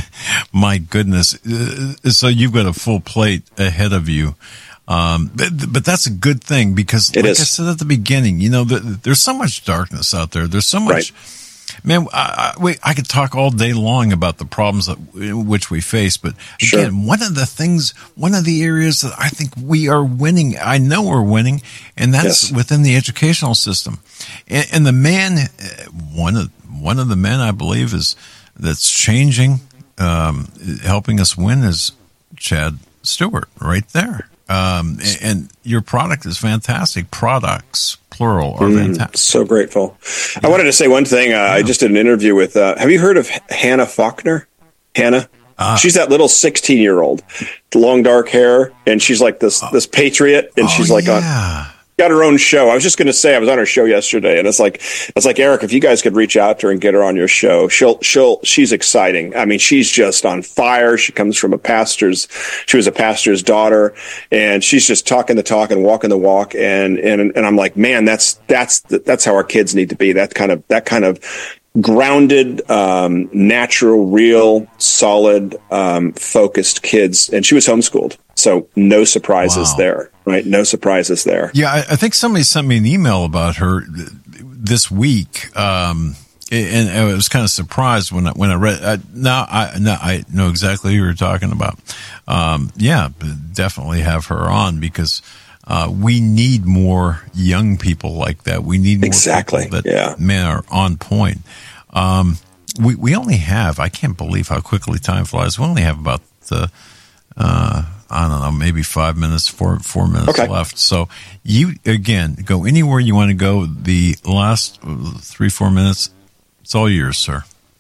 my goodness. So you've got a full plate ahead of you. Um, but, but that's a good thing because, it like is. I said at the beginning, you know, the, there's so much darkness out there. There's so much. Right. Man, I, I, wait, I could talk all day long about the problems that which we face, but again, Sure. one of the things, one of the areas that I think we are winning, I know we're winning, and that's Yes. within the educational system. And, and the man, one of one of the men I believe is that's changing, um, helping us win is Chad Stewart, right there. Um, and, and your product is fantastic. Products, plural, are Mm, fantastic. so grateful. I wanted to say one thing. Uh, I just did an interview with, uh, have you heard of Hannah Faulkner? Hannah? Uh, she's that little sixteen year old, long dark hair. And she's like this, this patriot. And oh, she's like, on, yeah. got her own show. I was just going to say, I was on her show yesterday, and it's like, it's like, Eric, if you guys could reach out to her and get her on your show, she'll, she'll, she's exciting. I mean, she's just on fire. She comes from a pastor's, she was a pastor's daughter, and she's just talking the talk and walking the walk. And, and, and I'm like, man, that's, that's, that's how our kids need to be. That kind of, that kind of grounded, um, natural, real, solid, um, focused kids. And she was homeschooled. So no surprises Wow. there, right? No surprises there. Yeah, I, I think somebody sent me an email about her this week, um, and I was kind of surprised when I, when I read. Uh, now I now I know exactly who you're talking about. Um, yeah, definitely have her on because uh, we need more young people like that. We need more Exactly, people that yeah. man are on point. Um, we we only have. I can't believe how quickly time flies. We only have about the. Uh, I don't know, maybe five minutes, four four minutes Okay. left. So you, again, go anywhere you want to go. The last three, four minutes, it's all yours, sir.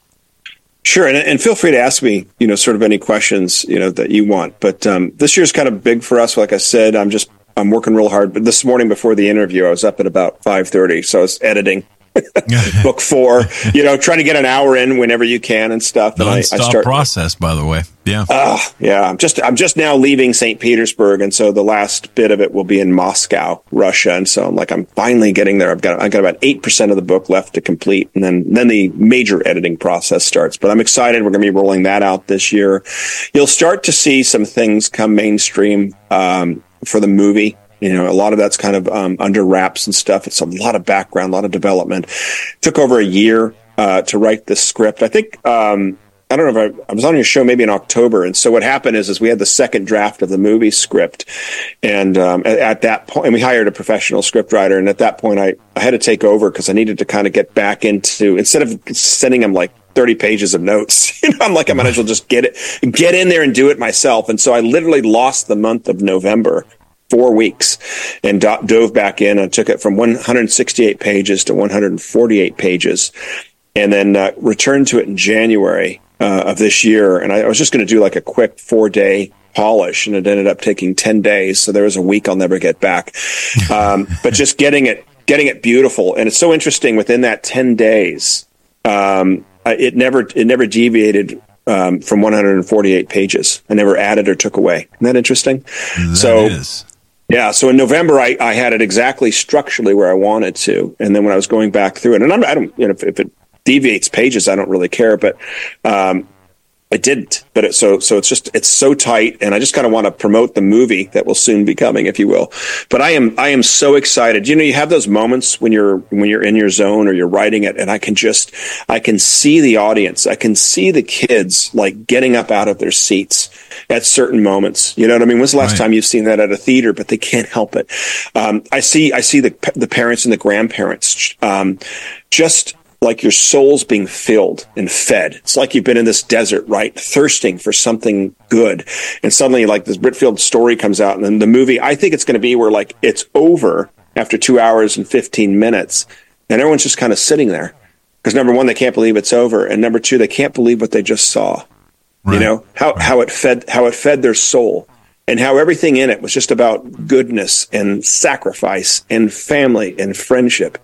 Sure. And, and feel free to ask me, you know, sort of any questions, you know, that you want. But um, this year's kind of big for us. Like I said, I'm just, I'm working real hard. But this morning before the interview, I was up at about five thirty. So I was editing book four, you know, trying to get an hour in whenever you can and stuff. And I, I Non-stop start process, by the way. Yeah. Uh, yeah, I'm just I'm just now leaving Saint Petersburg, and so the last bit of it will be in Moscow, Russia. And so I'm like, I'm finally getting there. I've got I got about eight percent of the book left to complete, and then then the major editing process starts. But I'm excited. We're going to be rolling that out this year. You'll start to see some things come mainstream um, for the movie. You know, a lot of that's kind of um, under wraps and stuff. It's a lot of background, a lot of development. Took over a year uh, to write this script. I think. Um, I don't know if I, I was on your show maybe in October. And so what happened is, is we had the second draft of the movie script. And um, at, at that point, and we hired a professional scriptwriter. And at that point, I, I had to take over because I needed to kind of get back into, instead of sending him like thirty pages of notes, you know, I'm like, I might as well just get it, get in there and do it myself. And so I literally lost the month of November. Four weeks and do- dove back in and took it from one hundred sixty-eight pages to one hundred forty-eight pages, and then uh, returned to it in January uh, of this year. And I, I was just going to do like a quick four day polish, and it ended up taking ten days. So there was a week I'll never get back. Um, but just getting it, getting it beautiful. And it's so interesting within that ten days, um, it never, it never deviated um, from one hundred forty-eight pages. I never added or took away. Isn't that interesting? That so, is. Yeah, so in November, I, I had it exactly structurally where I wanted to, and then when I was going back through it, and I'm, I don't, you know, if, if it deviates pages, I don't really care, but um, it didn't. But it, so, so it's just it's so tight, and I just kind of want to promote the movie that will soon be coming, if you will. But I am I am so excited. You know, you have those moments when you're when you're in your zone or you're writing it, and I can just I can see the audience, I can see the kids like getting up out of their seats at certain moments. You know what I mean? When's the last Right. time you've seen that at a theater? But they can't help it. Um, I see I see the the parents and the grandparents um, just. Like your soul's being filled and fed. It's like you've been in this desert, right? Thirsting for something good. And suddenly like this Britfield story comes out, and then the movie, I think it's going to be where like it's over after two hours and fifteen minutes. And everyone's just kind of sitting there. Because number one, they can't believe it's over. And number two, they can't believe what they just saw. Right. You know, how, Right. how it fed, how it fed their soul. And how everything in it was just about goodness and sacrifice and family and friendship.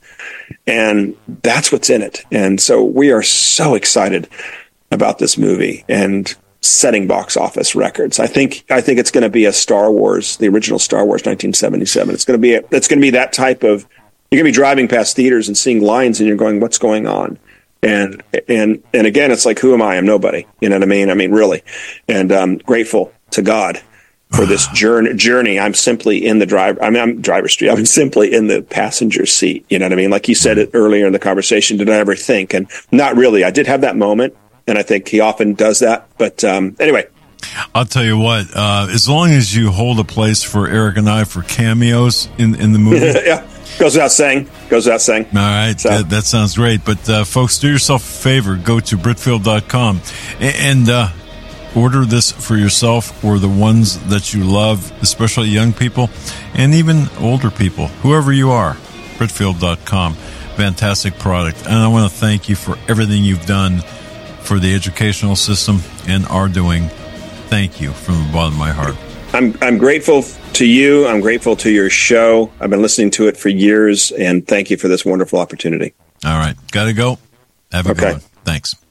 And that's what's in it. And so we are so excited about this movie. And setting box office records. I think I think it's going to be a Star Wars, the original Star Wars nineteen seventy-seven. It's going to be a, it's going to be that type of. You're going to be driving past theaters and seeing lines, and you're going, "What's going on?" And and and again, it's like, who am I? I'm nobody. You know what I mean? I mean, really. And I'm grateful to God for this journey. Journey. I'm simply in the driver. I mean, I'm driver's seat. I'm simply in the passenger seat. You know what I mean? Like you said it earlier in the conversation. Did I ever think? And not really. I did have that moment, and I think he often does that. But um, anyway. I'll tell you what, uh, as long as you hold a place for Eric and I for cameos in, in the movie. Yeah, goes without saying. Goes without saying. All right, so. that, that sounds great. But, uh, folks, do yourself a favor. Go to Britfield dot com and uh, order this for yourself or the ones that you love, especially young people and even older people, whoever you are. Britfield dot com. Fantastic product. And I want to thank you for everything you've done for the educational system and are doing. Thank you from the bottom of my heart. I'm I'm grateful to you. I'm grateful to your show. I've been listening to it for years, and thank you for this wonderful opportunity. All right. Got to go. Have a okay. good one. Thanks.